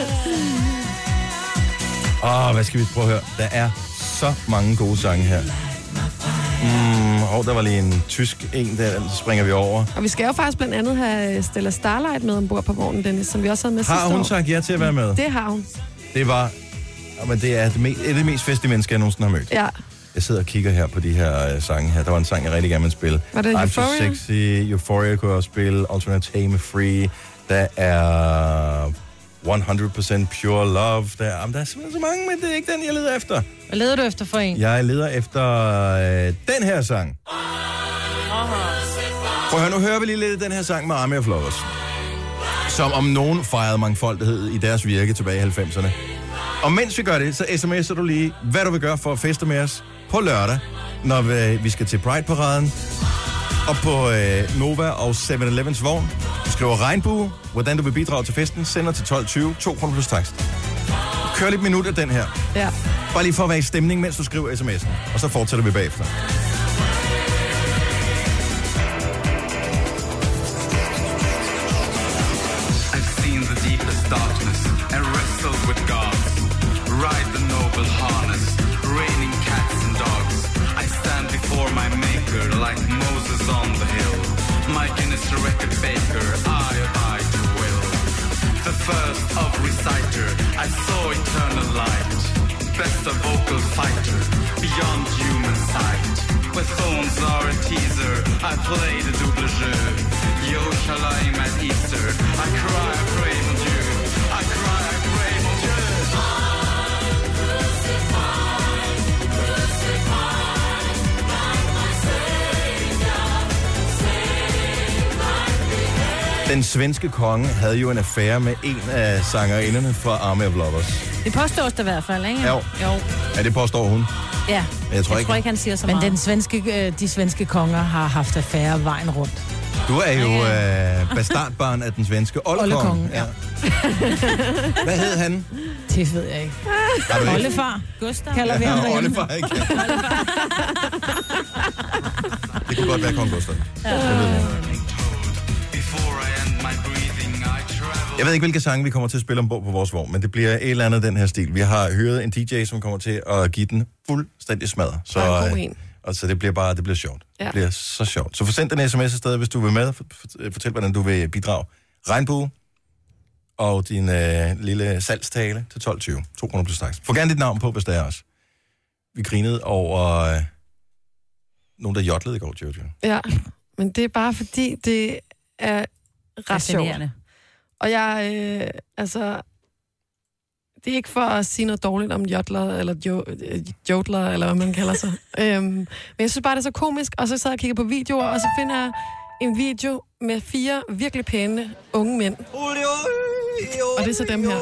Hvad skal vi prøve at høre? Der er så mange gode sange her. Der var lige en tysk en der, den springer vi over. Og vi skal jo faktisk blandt andet have Stella Starlight med ombord på vognen, Dennis, som vi også havde med sidste år. Har hun sagt ja til at være med? Det har hun. Det var... Men det er et af de mest festlige mennesker, jeg nogensinde har mødt. Ja. Jeg sidder og kigger her på de her sange her. Der var en sang, jeg rigtig gerne vil spille. Var det I'm So Sexy, Euphoria kunne jeg også spille, Alternate Tame Free. Der er 100% Pure Love. Der er simpelthen så mange, men det er ikke den, jeg leder efter. Hvad leder du efter for en? Jeg leder efter den her sang. Prøv at høre, nu hører vi lige lidt den her sang med Army of Lovers. Som om nogen fejrede mangfoldighed i deres virke tilbage i 90'erne. Og mens vi gør det, så sms'er du lige, hvad du vil gøre for at feste med os på lørdag, når vi skal til Pride-paraden. Og på Nova og 7-Elevens vogn. Du skriver regnbue, hvordan du vil bidrage til festen, sender til 12.20, 2 kroner plus takst. Kør lidt minut af den her. Ja. Bare lige for at være i stemning, mens du skriver sms'en. Og så fortsætter vi bagefter. I've seen the deepest darkness and wrestled with gods. Ride the noble harness, raining cats and dogs. I stand before my maker like Moses on the hill. My Guinness record baker, I abide your will. The first of reciter, I saw eternal light. Best of vocal fighter, beyond human sight. Where thorns are a teaser, I play the double jeu. Yerushalayim at Easter, I cry, I pray, mon Dieu. I cry, I pray, mon Dieu. Den svenske konge havde jo en affære med en af sangerinderne fra Army of Lovers. Det påstås det i hvert fald, ikke? Jo. Ja, det påstår hun. Ja, jeg tror ikke, han siger så meget. Men de svenske konger har haft affære vejen rundt. Du er jo bastardbarn af den svenske oldekongen. Ja. Hvad hed han? Det ved jeg ikke. Oldefar. Gustav. Kalder vi ham derhjemme. Oldefar, ikke? Det kunne godt være kong Gustav. Before I end my breathing, I travel Jeg ved ikke, hvilke sange vi kommer til at spille ombord på vores vogn, men det bliver et eller andet den her stil. Vi har hørt en DJ, som kommer til at give den fuldstændig smadret. Så det bliver sjovt. Ja. Det bliver så sjovt. Så forsend en sms afsted, hvis du vil med. Fortæl, hvordan du vil bidrage. Regnbue og din lille salgstale til 12.20. 200 plus tax. Få gerne dit navn på, hvis det er også. Vi grinede over nogen, der jodlede i går, Jojo. Ja, men det er bare fordi, det er ret sjovt. Og jeg, det er ikke for at sige noget dårligt om jodler, eller jodler, eller hvad man kalder sig. Men jeg synes bare, det er så komisk, og så sad jeg og kiggede på videoer, og så finder jeg en video med 4 virkelig pæne unge mænd. Og det er så dem her.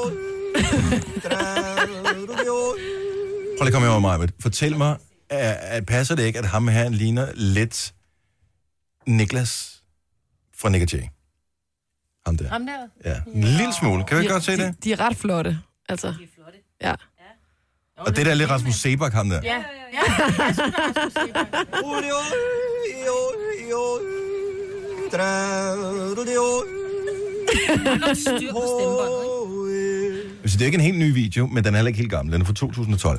Prøv lige at komme over mig. Fortæl mig, passer det ikke, at ham her ligner lidt Niklas fra Nick Jay? Ham der? Ja, en lille smule. Kan vi godt se det? De er ret flotte, altså. De er flotte? Ja. Og det der er lidt Rasmus Sebak, ham der? Ja. Jeg synes, det er Rasmus Sebak. Så det er ikke en helt ny video, men den er heller ikke helt gammel. Den er fra 2012.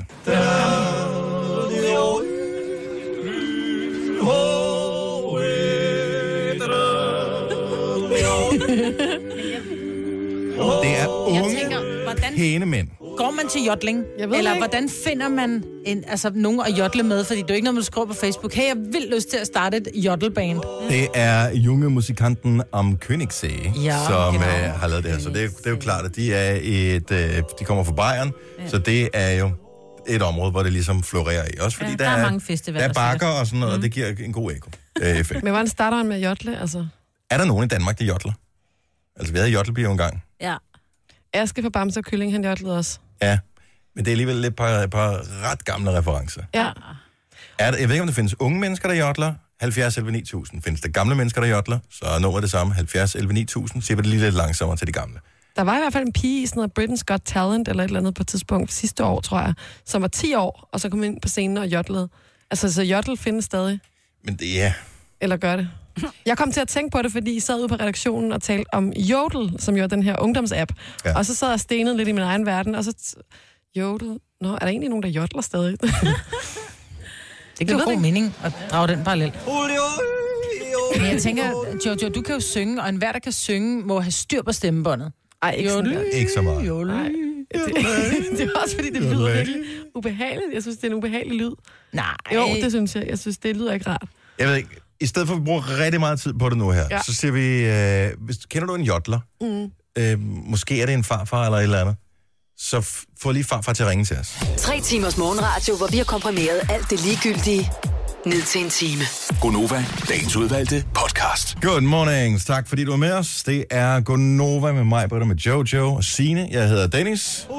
Det er unge, pæne mænd. Går man til jodling? Eller hvordan finder man nogen at jodle med? Fordi det er jo ikke noget, man skriver på Facebook. Hey, jeg har vildt lyst til at starte et jodelband. Det er junge musikanten am Königssee, som har lavet det her. Så det er jo klart, at de er de kommer fra Bayern, så det er jo et område, hvor det ligesom florerer i. Også fordi der er mange festivaler. Der er bakker og sådan noget, og det giver en god effekt. Men hvordan starter man med jodle, altså? Er der nogen i Danmark, der jodler? Altså, vi havde jodlebier en gang. Ja. Aske fra Bamse og Kylling, han jodlede også. Ja, men det er alligevel lidt par ret gamle referencer. Ja. Jeg ved ikke, om der findes unge mennesker, der jodler. 70 11 9000. Findes der gamle mennesker, der jodler, så er nummeret det samme. 70 11 9000. Så er det lige lidt langsommere til de gamle. Der var i hvert fald en pige i sådan noget Britain's Got Talent, eller et eller andet på et tidspunkt sidste år, tror jeg, som var 10 år, og så kom ind på scenen og jodlede. Altså, så jodel findes stadig. Men det er... Eller gør det. Jeg kom til at tænke på det, fordi I sad ude på redaktionen og talte om Jodel, som jo er den her ungdomsapp. Ja. Og så sad jeg stenet lidt i min egen verden, og så... Jodel? Nå, er der egentlig nogen, der jodler stadig? Det giver god mening at drage den parallel. Men jeg tænker, Jojo, du kan jo synge, og enhver, der kan synge, må have styr på stemmebåndet. Ej, ikke så meget. Det er også fordi, det lyder virkelig ubehageligt. Jeg synes, det er en ubehagelig lyd. Nej. Jo, det synes jeg. Jeg synes, det lyder ikke rart. Jeg ved ikke. I stedet for at vi bruger rigtig meget tid på det nu her, så siger vi, kender du en jodler? Måske er det en farfar eller et eller andet. Så få lige farfar til at ringe til os. 3 timers morgenradio, hvor vi har komprimeret alt det ligegyldige ned til en time. Gonova, dagens udvalgte podcast. Good morning. Tak fordi du er med os. Det er Gonova med mig, Britta, med Jojo og Signe. Jeg hedder Dennis.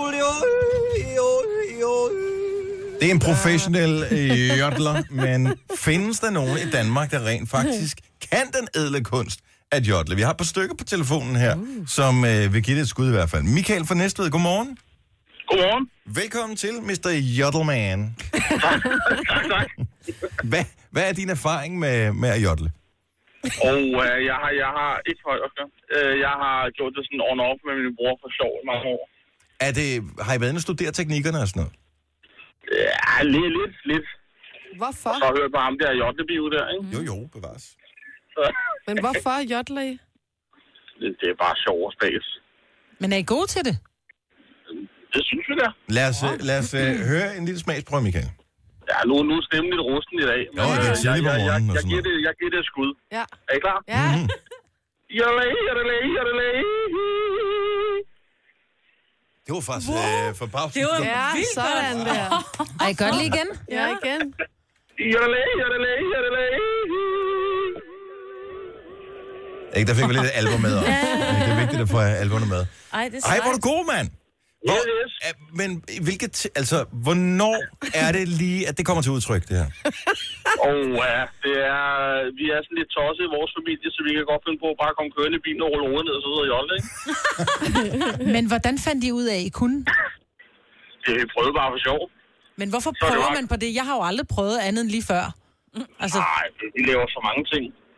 Det er en professionel jodler, men findes der nogen i Danmark, der rent faktisk kan den ædle kunst at jodle? Vi har et par stykker på telefonen her, som vil give det et skud i hvert fald. Michael fra Næstved, godmorgen. Godmorgen. Velkommen til, Mr. Jodelman. Tak. Hvad er din erfaring med at jodle? Jeg har ikke højt at gøre. Jeg har gjort det sådan on-off med min bror for sjov i mange år. Har I været inde og studere teknikkerne og sådan noget? Ja, lidt. Hvorfor? Og så hørt på ham der jodlebio der, ikke? Jo, bevares. Men hvorfor jodler I? Det er bare sjov og spas. Men er I gode til det? Det synes vi da. Lad os høre en lille smagsprøve, Michael. Ja, nu er stemmen lidt rusten i dag. Men det er tidligt på morgenen og sådan noget. Jeg giver det et skud. Ja. Er I klar? Ja. Det var faktisk for pause. Det var vildt sådan der. Ej, gør det lige igen. Ja, igen. Ikke, der fik vi lidt alvor med. Det er vigtigt at få alvorne med. Ej, hvor er du god, mand. Men hvornår er det lige, at det kommer til udtryk, det her? Vi er sådan lidt tosset i vores familie, så vi kan godt finde på at bare komme kørende i bilen og rulle hovedet ned og så videre i jolde, ikke? Men hvordan fandt I ud af, at I kunne? Det vi prøvede bare for sjov. Men hvorfor prøver man på det? Jeg har jo aldrig prøvet andet end lige før. Nej, vi laver så mange ting.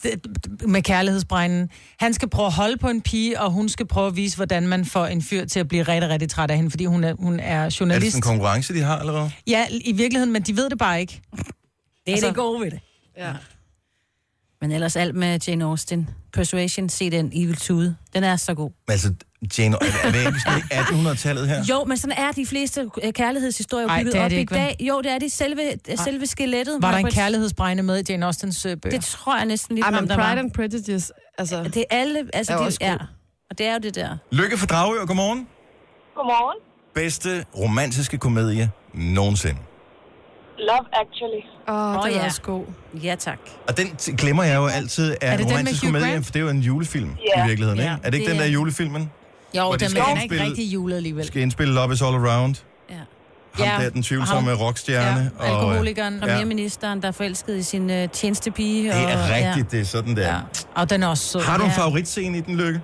med kærlighedsbrænden. Han skal prøve at holde på en pige, og hun skal prøve at vise, hvordan man får en fyr til at blive rigtig, rigtig træt af hende, fordi hun er journalist. Er det sådan en konkurrence, de har, eller hvad? Ja, i virkeligheden, men de ved det bare ikke. Det er det gode ved det. Ja. Men ellers alt med Jane Austen. Persuasion, se den Evil Tooth. Den er så god. Altså, Jane, er det ikke 1800-tallet her? Jo, men sådan er de fleste kærlighedshistorier bygget op i dag. Jo, det er det. Selve skelettet. Var der en kærlighedsbrændende med i Jane Austens bøger? Det tror jeg næsten lige, men Pride and Prejudice, altså... Det er alle... Altså, og det er jo det der. Lykke fra Dragør, godmorgen. Godmorgen. Bedste romantiske komedie nogensinde. Love Actually. Det er også god. Ja, tak. Og den glemmer jeg jo altid af en romantisk komedie, for det er jo en julefilm i virkeligheden, ikke? Er det ikke den der julefilmen? Jo, den er ikke rigtig julet alligevel. Skal indspille Love is All Around. Ja. Ham der, den tvivlsomme rockstjerne. Ja, alkoholikeren. Premierministeren, der er forelsket i sin tjenestepige. Det er rigtigt, det er sådan der. Ja. Og den er også sød. Har du en favoritscene i den, Lykke?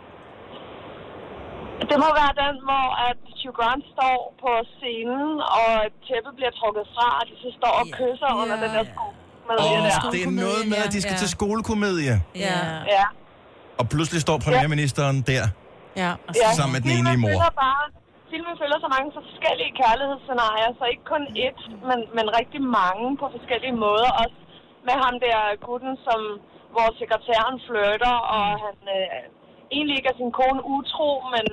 Det må være den, hvor at Hugh Grant står på scenen, og tæppet bliver trukket fra, og de så står og kysser under den der skolekomedie der. Det er noget med, at de skal til skolekomedie. Ja. Og pludselig står premierministeren der, sammen med den enlige mor. Filmen følger så mange forskellige kærlighedsscenarier, så ikke kun ét, men rigtig mange på forskellige måder. Også med ham der gutten, hvor sekretæren flirter, og han egentlig ikke er sin kone utro, men...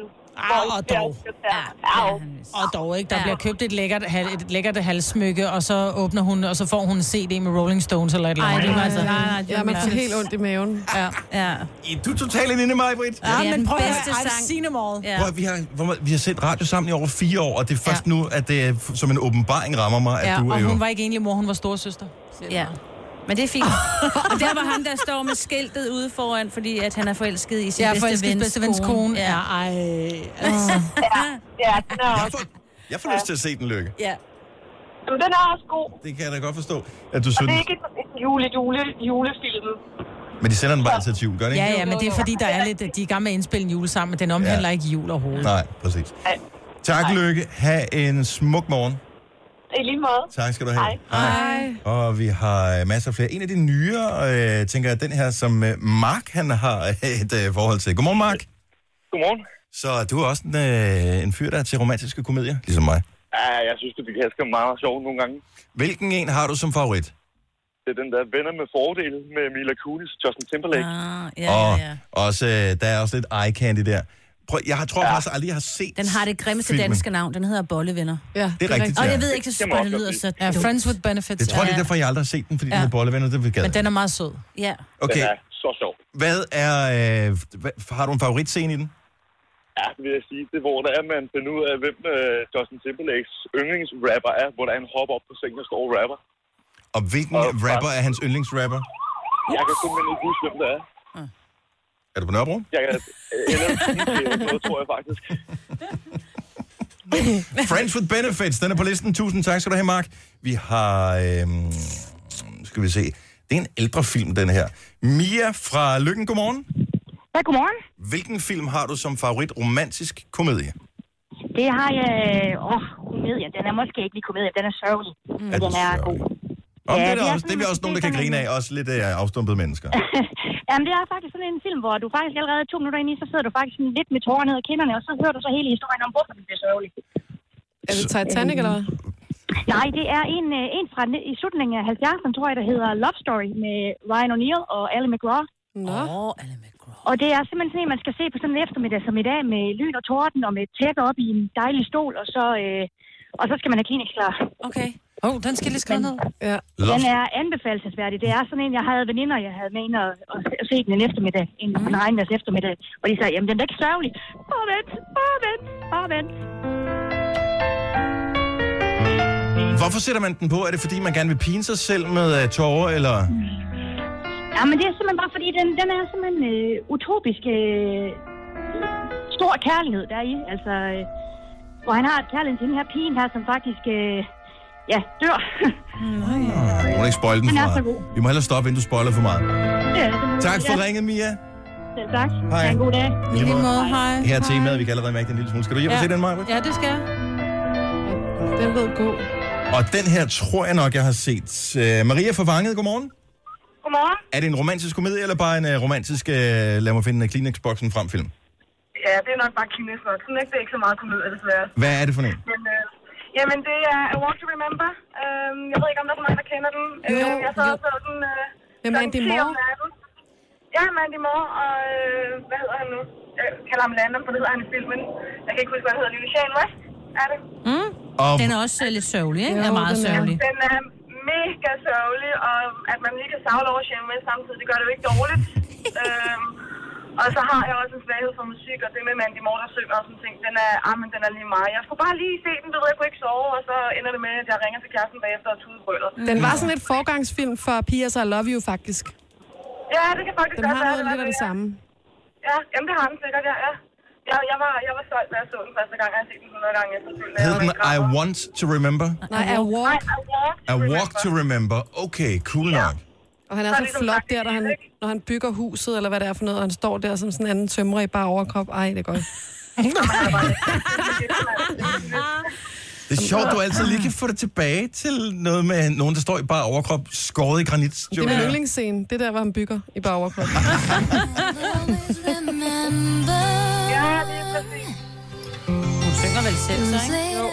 Og dog ikke. Der bliver købt et lækkert halssmykke, og så åbner hun, og så får hun en CD med Rolling Stones eller et eller andet. Ja, man får helt ondt i maven. Ja. Du er totalt inde i mig, Britt. Ja, men prøv at I've seen them all. Vi har set radio sammen i over 4 år, og det er først nu, at det som en åbenbaring rammer mig, at du er og jo... hun var ikke egentlig mor, hun var storesøster. Ja. Men det er fint. Og der var ham, der står med skiltet ude foran, fordi at han er forelsket i sin bedste vens kone. Ja, Jeg får lyst til at se den, Lykke. Ja. Jamen, den er også god. Det kan jeg da godt forstå, at du synes. Og det er ikke en julefilm. Men de sender den bare til jul, gør det ikke? Ja, men det er fordi, der er lidt, de er i gang med at indspille en jul sammen, men den omhandler ikke jul overhovedet. Nej, præcis. Tak, Lykke. Ha' en smuk morgen. I lige måde. Tak skal du have. Hej. Og vi har masser af flere. En af de nyere, tænker jeg, den her, som Mark, han har et forhold til. Godmorgen, Mark. Godmorgen. Så du er også en fyr, der er til romantiske komedier, ligesom mig. Ja, jeg synes, det bliver meget sjovt nogle gange. Hvilken en har du som favorit? Det er den der Venner med fordel med Mila Kunis og Justin Timberlake. Også, der er også lidt eye candy der. Jeg tror faktisk aldrig, jeg har set den har det grimmeste danske navn. Den hedder Bollevenner. Ja, det er rigtigt. Og jeg ved ikke, så det lyder så... Ja, Friends with Benefits. Det tror jeg, det er derfor, jeg aldrig har set den, fordi den hedder Bollevenner. Det vil men den er meget sød. Ja. Okay. Den er så sjov. Har du en favoritscene i den? Ja, det vil jeg sige. Det er, hvor der er, man finder ud af, hvem Justin Timberlakes yndlingsrapper er, hvor der er en hopper op på sengen og står og rapper. Og hvilken rapper er hans yndlingsrapper? Jeg kan simpelthen ikke huske, hvem det er. Er du på Nørrebro? Jeg kan noget, tror jeg faktisk. Friends with Benefits, den er på listen. Tusind tak skal du have, Mark. Vi har... skal vi se. Det er en ældre film, den her. Mia fra Lykken, godmorgen. Ja, godmorgen. Hvilken film har du som favorit romantisk komedie? Det har jeg... komedie. Den er måske ikke lige komedie, den er sørgelig. Men den er god. Det er vi også nogen, der kan grine af. Også lidt afstumpede mennesker. Jamen, det er faktisk sådan en film, hvor du faktisk allerede 2 minutter ind i, så sidder du faktisk lidt med tårer ned ad kinderne, og så hører du så hele historien om, hvorfor det bliver sørgeligt. Er det Titanic, eller hvad? Nej, det er en fra i slutningen af 70'erne, tror jeg, der hedder Love Story med Ryan O'Neal og Ali MacGraw. Ali MacGraw. Og det er simpelthen sådan, man skal se på sådan en eftermiddag som i dag, med lyn og torden, og med et tæppe op i en dejlig stol, og så skal man have Kleenex klar. Okay. Den skal lige skrive ned. Ja. Den er anbefalelsesværdig. Det er sådan en, jeg havde veninder, jeg havde med ind og set den en eftermiddag. En regnværs eftermiddag. Og de sagde, jamen den er ikke sørgelig. Bare vent. Hvorfor sætter man den på? Er det fordi, man gerne vil pine sig selv med tårer, eller? Ja, men det er simpelthen bare fordi, den er simpelthen utopisk stor kærlighed der i. Altså, hvor han har et kærlighed til den her pigen her, som faktisk... dør. Du må ikke spoil den for meget. Vi må hellere stoppe, inden du spoiler for meget. Tak for ringet, Mia. Selv tak. Hej. Ha' en god dag. I lige måde, hej. Her er temaet, vi kan allerede mærke den lille smule. Skal du hjem og se den, Maja? Ja, det skal jeg. Den lød god. Og den her tror jeg nok, jeg har set. Maria fra Vanget, godmorgen. Godmorgen. Er det en romantisk komedie, eller bare en romantisk, lad mig finde Kleenex-boksen frem film? Ja, det er nok bare Kleenex-boksen, ikke? Det er ikke så meget komedie, desværre. Hvad er det for en? Men, jamen, det er A Walk to Remember. Jeg ved ikke, om der er så mange, der kender den. Jeg sad og så den... Mandy Moore? Ja, Mandy Moore, og hvad hedder han nu? Jeg kalder ham Landon, for det hedder han i filmen. Jeg kan ikke huske, hvad han hedder. Lille Shane West, er det? Den er også lidt sørgelig, ikke? Den er meget sørgelig. Den er mega sørgelig, og at man lige kan savle over Shane West samtidig, det gør det jo ikke dårligt. Og så har jeg også en svaghed for musik, og det med Mandy Moore, der synger og sådan ting, den er lige meget. Jeg skulle bare lige se den, du ved, jeg kunne ikke sove, og så ender det med, at jeg ringer til kæresten bagefter og tudebrøler. Den var sådan et forgangsfilm for P.S. I Love You, faktisk. Ja, det kan faktisk den godt være. Den har noget det samme. Ja, jamen det har den sikkert, ja. Jeg var stolt, da jeg så den første gang, jeg har set den 100 gange efterfølgende. Hed den I Want to Remember? Nej, I Walk to Remember. Okay, cool nok. Og han er så flot der, når han bygger huset, eller hvad det er for noget, og han står der som sådan en anden tømrer i bare overkrop. Ej, det er godt. Det er sjovt, du altid lige kan få det tilbage til noget med nogen, der står i bare overkrop, skåret i granit. Det er min yndlingsscene. Det der, hvor han bygger i bare overkrop. Ja, det er præcis. Hun synger vel selv, så, ikke? Jo.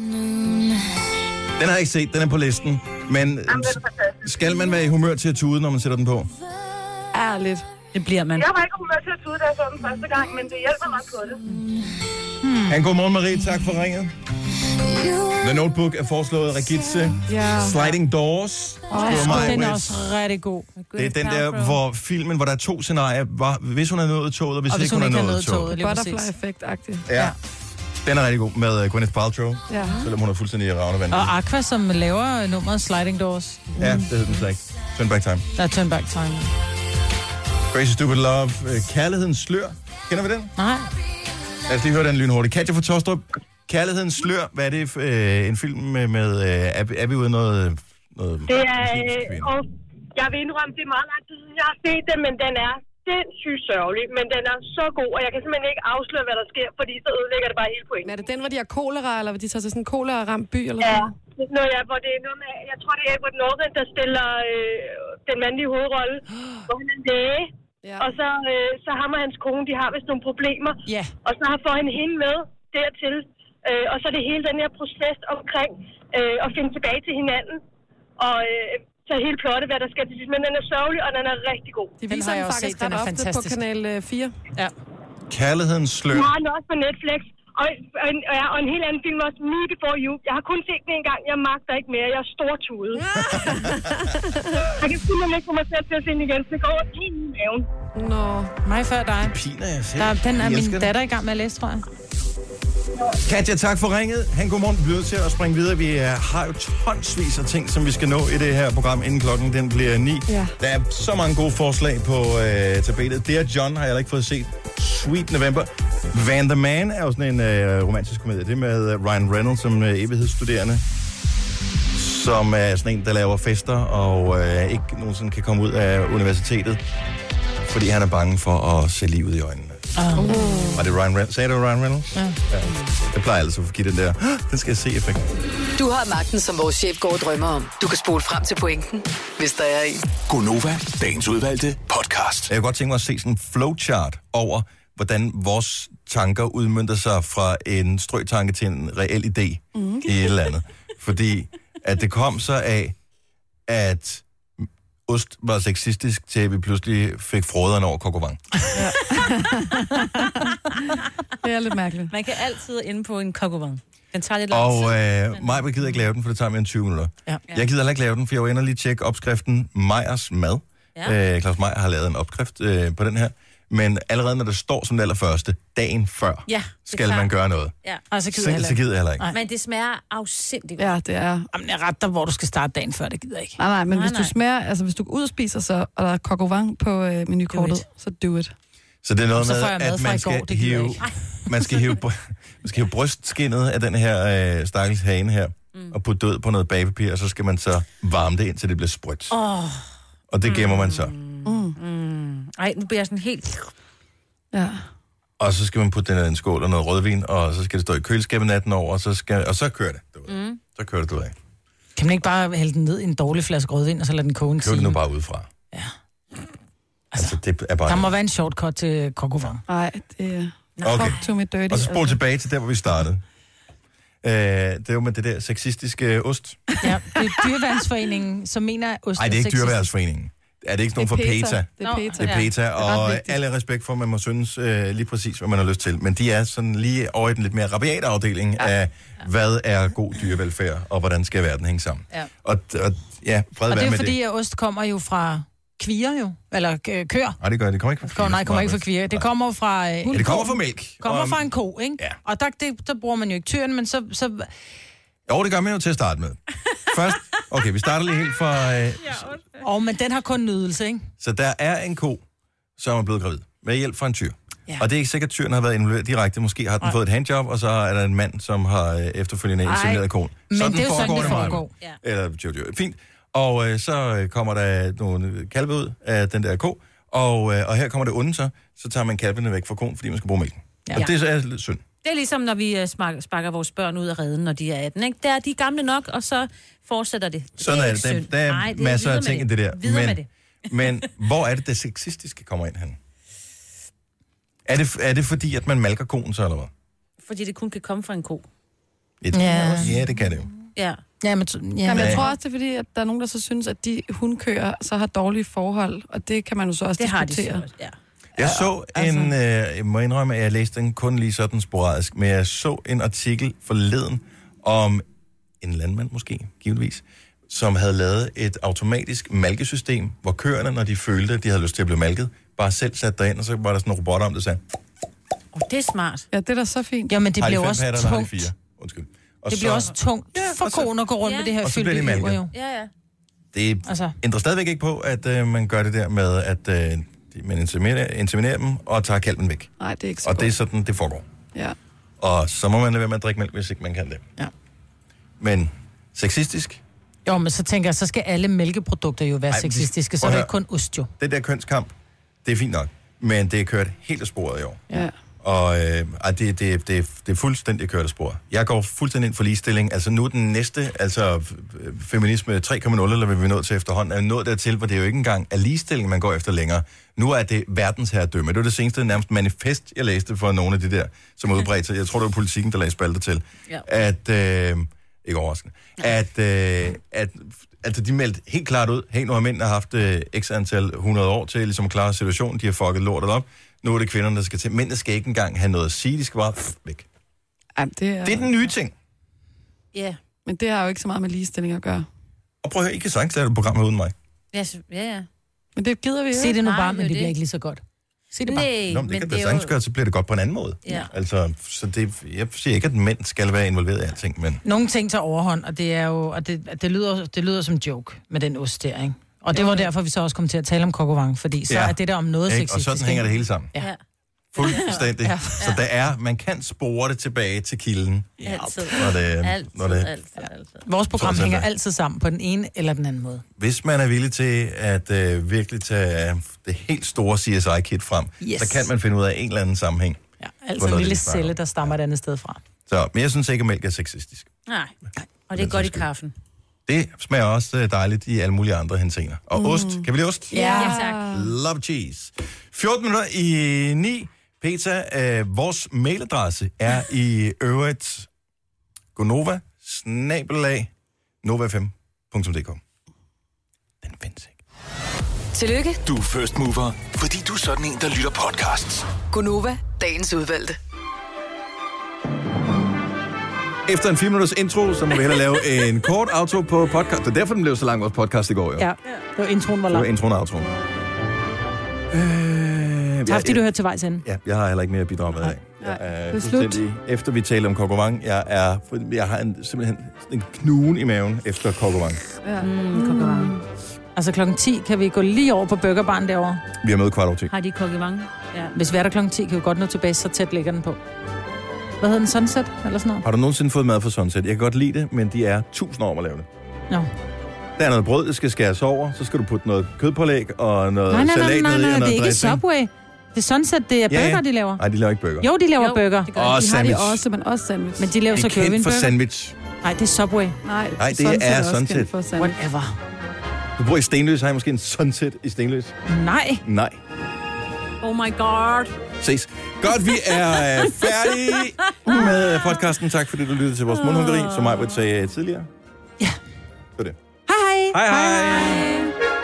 Den har jeg ikke set, den er på listen. Men skal man være i humør til at tude, når man sætter den på? Ærligt. Det bliver man. Jeg var ikke i humør til at tude, da jeg så den første gang, men det hjælper nok på det. Godmorgen, Marie. Tak for ringet. The Notebook er foreslået Regitze. Sliding Doors. Den er også rigtig god. Det er den der, hvor filmen, hvor der er 2 scenarier. Hvis hun er nået toget, og hvis ikke hun er nået toget. Butterfly-effekt-agtigt. Ja. Den er rigtig god med Gwyneth Paltrow. Ja. Selvom hun er fuldstændig i ravnevand. Og Aqua, som laver nummeret Sliding Doors. Ja, det hedder den slet ikke. Turn Back Time. Der er Turn Back Time. Crazy Stupid Love. Kærlighedens slør. Kender vi den? Nej. Lad os lige høre den lynhurtigt. Katja fra Tostrup. Kærlighedens slør. Hvad er det en film med er vi ude i noget det er, og jeg vil indrømme, det er meget lang tid siden, jeg har set det, men den er sindssygt sørgelig, men den er så god, og jeg kan simpelthen ikke afsløre, hvad der sker, fordi så ødelægger det bare hele pointen. Er det den, hvor de har kolera, eller hvor de tager til sådan en kolera-ramt by, eller Ja, hvor det er noget med, jeg tror, det er Edward Norton, der stiller den mandlige hovedrolle, hvor han er læge, og så ham og hans kone, de har vist nogle problemer, og så får han hende med dertil, og så er det hele den her proces omkring at finde tilbage til hinanden, og så hele plottet, hvad der skal til sidst. Men den er sørgelig, og den er rigtig god. De viser den faktisk ret ofte på Kanal 4. Ja. Kærlighedens slør. Jeg har den også på Netflix. Og en helt anden film også, Me Before You. Jeg har kun set den en gang. Jeg magter ikke mere. Jeg er stortudet. Jeg kan simpelthen ikke få mig selv til at se den igen. Så det går helt i maven. Nå. Mig før dig. Piner jeg selv. Den er min datter i gang med at læse, tror jeg. Katja, tak for ringet. Godmorgen. Vi bliver til at springe videre. Vi har jo tonsvis af ting, som vi skal nå i det her program, inden klokken den bliver 9. Ja. Der er så mange gode forslag på tapetet. Dear John har jeg ikke fået set. Sweet November. Van the Man er jo sådan en romantisk komedie. Det er med Ryan Reynolds som evighedsstuderende, som er sådan en, der laver fester og ikke nogensinde kan komme ud af universitetet, fordi han er bange for at se livet i øjnene. Var det Ryan Reynolds? Sagde du Ryan Reynolds? Ja. Jeg plejer altså at give den der, den skal jeg se effekt. Du har magten, som vores chef går og drømmer om. Du kan spole frem til pointen, hvis der er en. Gonova, dagens udvalgte podcast. Jeg kunne godt tænke mig at se sådan en flowchart over, hvordan vores tanker udmønter sig fra en strøtanke til en reel idé i et eller andet. Fordi at det kom så af, at ost var sexistisk, til vi pludselig fik froderen over kokovang. Ja. Det er lidt mærkeligt. Man kan altid inde på en kokovang. Den tager lidt lang tid. Maja gider ikke lave den, for det tager mere end 20 minutter. Ja. Jeg gider ikke lave den, for jeg var inde og lige tjekke opskriften Meyers mad. Ja. Claus Meyer har lavet en opskrift på den her. Men allerede når det står som det allerførste, dagen før, skal man gøre noget. Ja. Og så gider jeg heller ikke. Men det smager afsindigt. Ja, det er. Jamen, jeg retter, hvor du skal starte dagen før, det gider jeg ikke. Nej, men hvis du smager, altså hvis du går ud og spiser så, og der er coq au vin på menukortet, så do it. Så det er noget med, at man skal hive brystskinnet af den her stakkels hane her, og putte død på noget bagepapir, og så skal man så varme det ind, til det bliver sprødt. Og det gemmer man så. Ej, nu bliver jeg sådan helt... Ja. Og så skal man putte den i en skål og noget rødvin, og så skal det stå i køleskabet natten over, og så kører det. Så kører det ud af. Kan man ikke bare hælde den ned i en dårlig flaske rødvin, og så lade den koge en time? Køb det nu bare udefra. Ja. Altså, det er bare... Der må være en shortcut til Coq au vin. Nej, det er... Okay. To me dirty. Og så spol tilbage til der, hvor vi startede. Det er jo med det der sexistiske ost. Ja, det er Dyreværnsforeningen, som mener, at ost Nej, det er ikke Dyreværnsforeningen. Er det ikke nogen for PETA? Det er PETA. Det er PETA, og alle respekt for, at man må synes lige præcis, hvad man har lyst til. Men de er sådan lige over i den lidt mere rabiate afdeling af, hvad er god dyrevelfærd, og hvordan skal verden hænge sammen. Ja. Og fred og det er med fordi, at ost kommer jo fra kvier jo, eller køer. Nej, det gør det. Kommer ikke fra kvier. Nej, det kommer ikke fra kvier. Det kommer fra... Ja, det kommer fra mælk. Det kommer fra en ko, ikke? Ja. Og der bruger man jo ikke tyren, men så... Jo, det gør man jo til at starte med. Først, okay, vi starter lige helt fra... men den har kun nydelse, ikke? Så der er en ko, som er blevet gravid med hjælp fra en tyr. Ja. Og det er ikke sikkert, at tyren har været involveret direkte. Måske har den fået et handjob, og så er der en mand, som har efterfølgende insemineret koen. Men det er jo sådan, det foregår. Ja. Eller Jojo. Fint. Og så kommer der nogle kalve ud af den der ko, og her kommer det onde så tager man kalvene væk fra koen, fordi man skal bruge mælken. Ja. Og det er lidt synd. Det er ligesom, når vi sparker vores børn ud af reden, når de er 18, ikke? Der er de gamle nok, og så fortsætter det. Sådan er det. Der er masser af ting i det der. Videre med det. Men hvor er det sexistiske kommer ind hen? Er det fordi, at man malker koen så, eller hvad? Fordi det kun kan komme fra en ko. Ja, det kan det jo. Ja. Men jeg tror også, det er fordi, at der er nogen, der så synes, at de hundkøer så har dårlige forhold, og det kan man jo så også diskutere. Har de så, ja. Jeg så jeg må indrømme, at jeg læste den kun lige sådan sporadisk, men jeg så en artikel forleden om en landmand måske, givetvis, som havde lavet et automatisk malkesystem, hvor køerne, når de følte, at de havde lyst til at blive malket, bare selv satte derind, og så var der sådan en robot om, der sagde... Det er smart. Ja, det er da så fint. Ja, men det bliver også patter, tungt. Undskyld. Det bliver også tungt for konen at gå rundt med det her fyldte liv, jo. Ja. Det ændrer stadigvæk ikke på, at man gør det der med, at man inseminerer dem og tager kalven væk. Nej, det er ikke så og godt. det er sådan, det foregår. Ja. Og så må man lade være med at drikke mælk, hvis ikke man kan det. Ja. Men sexistisk? Jo, men så tænker jeg, så skal alle mælkeprodukter jo være sexistiske, så er det ikke kun ost jo. Det der kønskamp, det er fint nok, men det er kørt helt af sporet i år. Ja. Og det er fuldstændig kørt af sporet. Jeg går fuldstændig ind for ligestilling. Altså nu er den næste, feminisme 3.0, eller hvad vi er nået til efterhånden, er nået dertil, hvor det jo ikke engang er ligestilling, man går efter længere. Nu er det verdensherredømme. Det var det seneste nærmest manifest, jeg læste for nogle af de der, som er udbredt sig. Jeg tror, det var Politikken, der lagde spalter til. Ja. Ikke overraskende. At de meldte helt klart ud, hey, nu har mænd haft x antal 100 år til ligesom at klare situationen, de har fucket lortet op. Nu er det kvinderne, der skal til. Mændene skal ikke engang have noget at sige, de skal bare væk. Jamen, det er den nye ting. Ja. Yeah. Men det har jo ikke så meget med ligestilling at gøre. Og prøv at høre, I kan sagtens lave et program uden mig. Ja. Men det gider vi jo. Se det nu bare, men det bliver ikke lige så godt. Se det bare. Nej, men det kan det sagtens gøre, så bliver det godt på en anden måde. Ja. Altså, så jeg siger ikke, at mænd skal være involveret i alting, men... Nogle ting tager overhånd, og det er jo, og det lyder som joke med den ost der, ikke? Og det var derfor, vi så også kom til at tale om Coq au vin, fordi så er det der om noget sexistisk. Og sådan hænger det hele sammen. Ja. Fuldstændig. Ja. Så man kan spore det tilbage til kilden. Altid. Altid. Vores program hænger altid sammen på den ene eller den anden måde. Hvis man er villig til at virkelig tage det helt store CSI-kit frem, så kan man finde ud af en eller anden sammenhæng. Ja, altså en lille celle, der stammer et andet sted fra. Så, men jeg synes ikke, at mælk er sexistisk. Nej, og det er godt i kaffen. Det smager også dejligt i alle mulige andre henseender. Og ost. Kan vi lide ost? Ja, tak. Love cheese. 14 minutter i 9. Peter, vores mailadresse er i øvrigt gonova@nova5.dk. Den findes ikke. Tillykke. Du er first mover, fordi du er sådan en, der lytter podcasts. Gonova, dagens udvalgte. Efter en 4 minutters intro, så må vi hellere lave en kort outro på podcast. Det er derfor, den blev så lang, vores podcast i går, jo. Ja, det var introen var lang. Det var introen og outroen. Tak fordi du hørte til vejs ende. Ja, jeg har heller ikke mere at bidrage med i dag. Jeg er fuldstændig, efter vi taler om Coq au vin, jeg har simpelthen en knugen i maven efter Coq au vin. Ja. Coq au vin. Altså 10:00 kan vi gå lige over på burgerbaren derovre. Vi har mødt 10:15. Har de Coq au vin? Ja. Hvis vi er der 10:00, kan vi godt nå tilbage, så tæt ligger den på. Hvad hedder den? Sunset? Eller sådan noget? Har du nogensinde fået mad fra Sunset? Jeg kan godt lide det, men de er 1000 år om at lave det. No. Der er noget brød, der skal skæres over, så skal du putte noget kødpålæg og noget salat ned i, og noget det er ikke dressing. Subway. Det er Sunset, det er burger, de laver. Nej, de laver ikke burger. Jo, de laver burger. Og sandwich. Har de også, men også sandwich. Men de laver så Kelvin kendt for burger. sandwich. Nej, det er Subway. Nej, det er Sunset. Whatever. Du bor i Stenløs, har I måske en Sunset i Stenløs? Nej. Nej. Oh my god. Ses. Godt, vi er færdige med podcasten. Tak fordi du lyttede til vores mundhungeri, som Maj-Brit sagde tidligere. Ja. Det var det. Hej. Hej.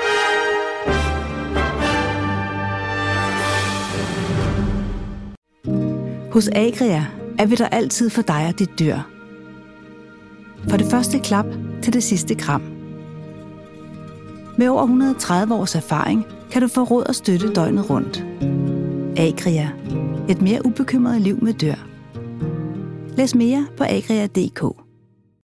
Hos Agria er vi der altid for dig og dit dyr. Fra det første klap til det sidste kram. Med over 130 års erfaring kan du få råd og støtte døgnet rundt. Agria. Et mere ubekymret liv med dyr. Læs mere på agria.dk.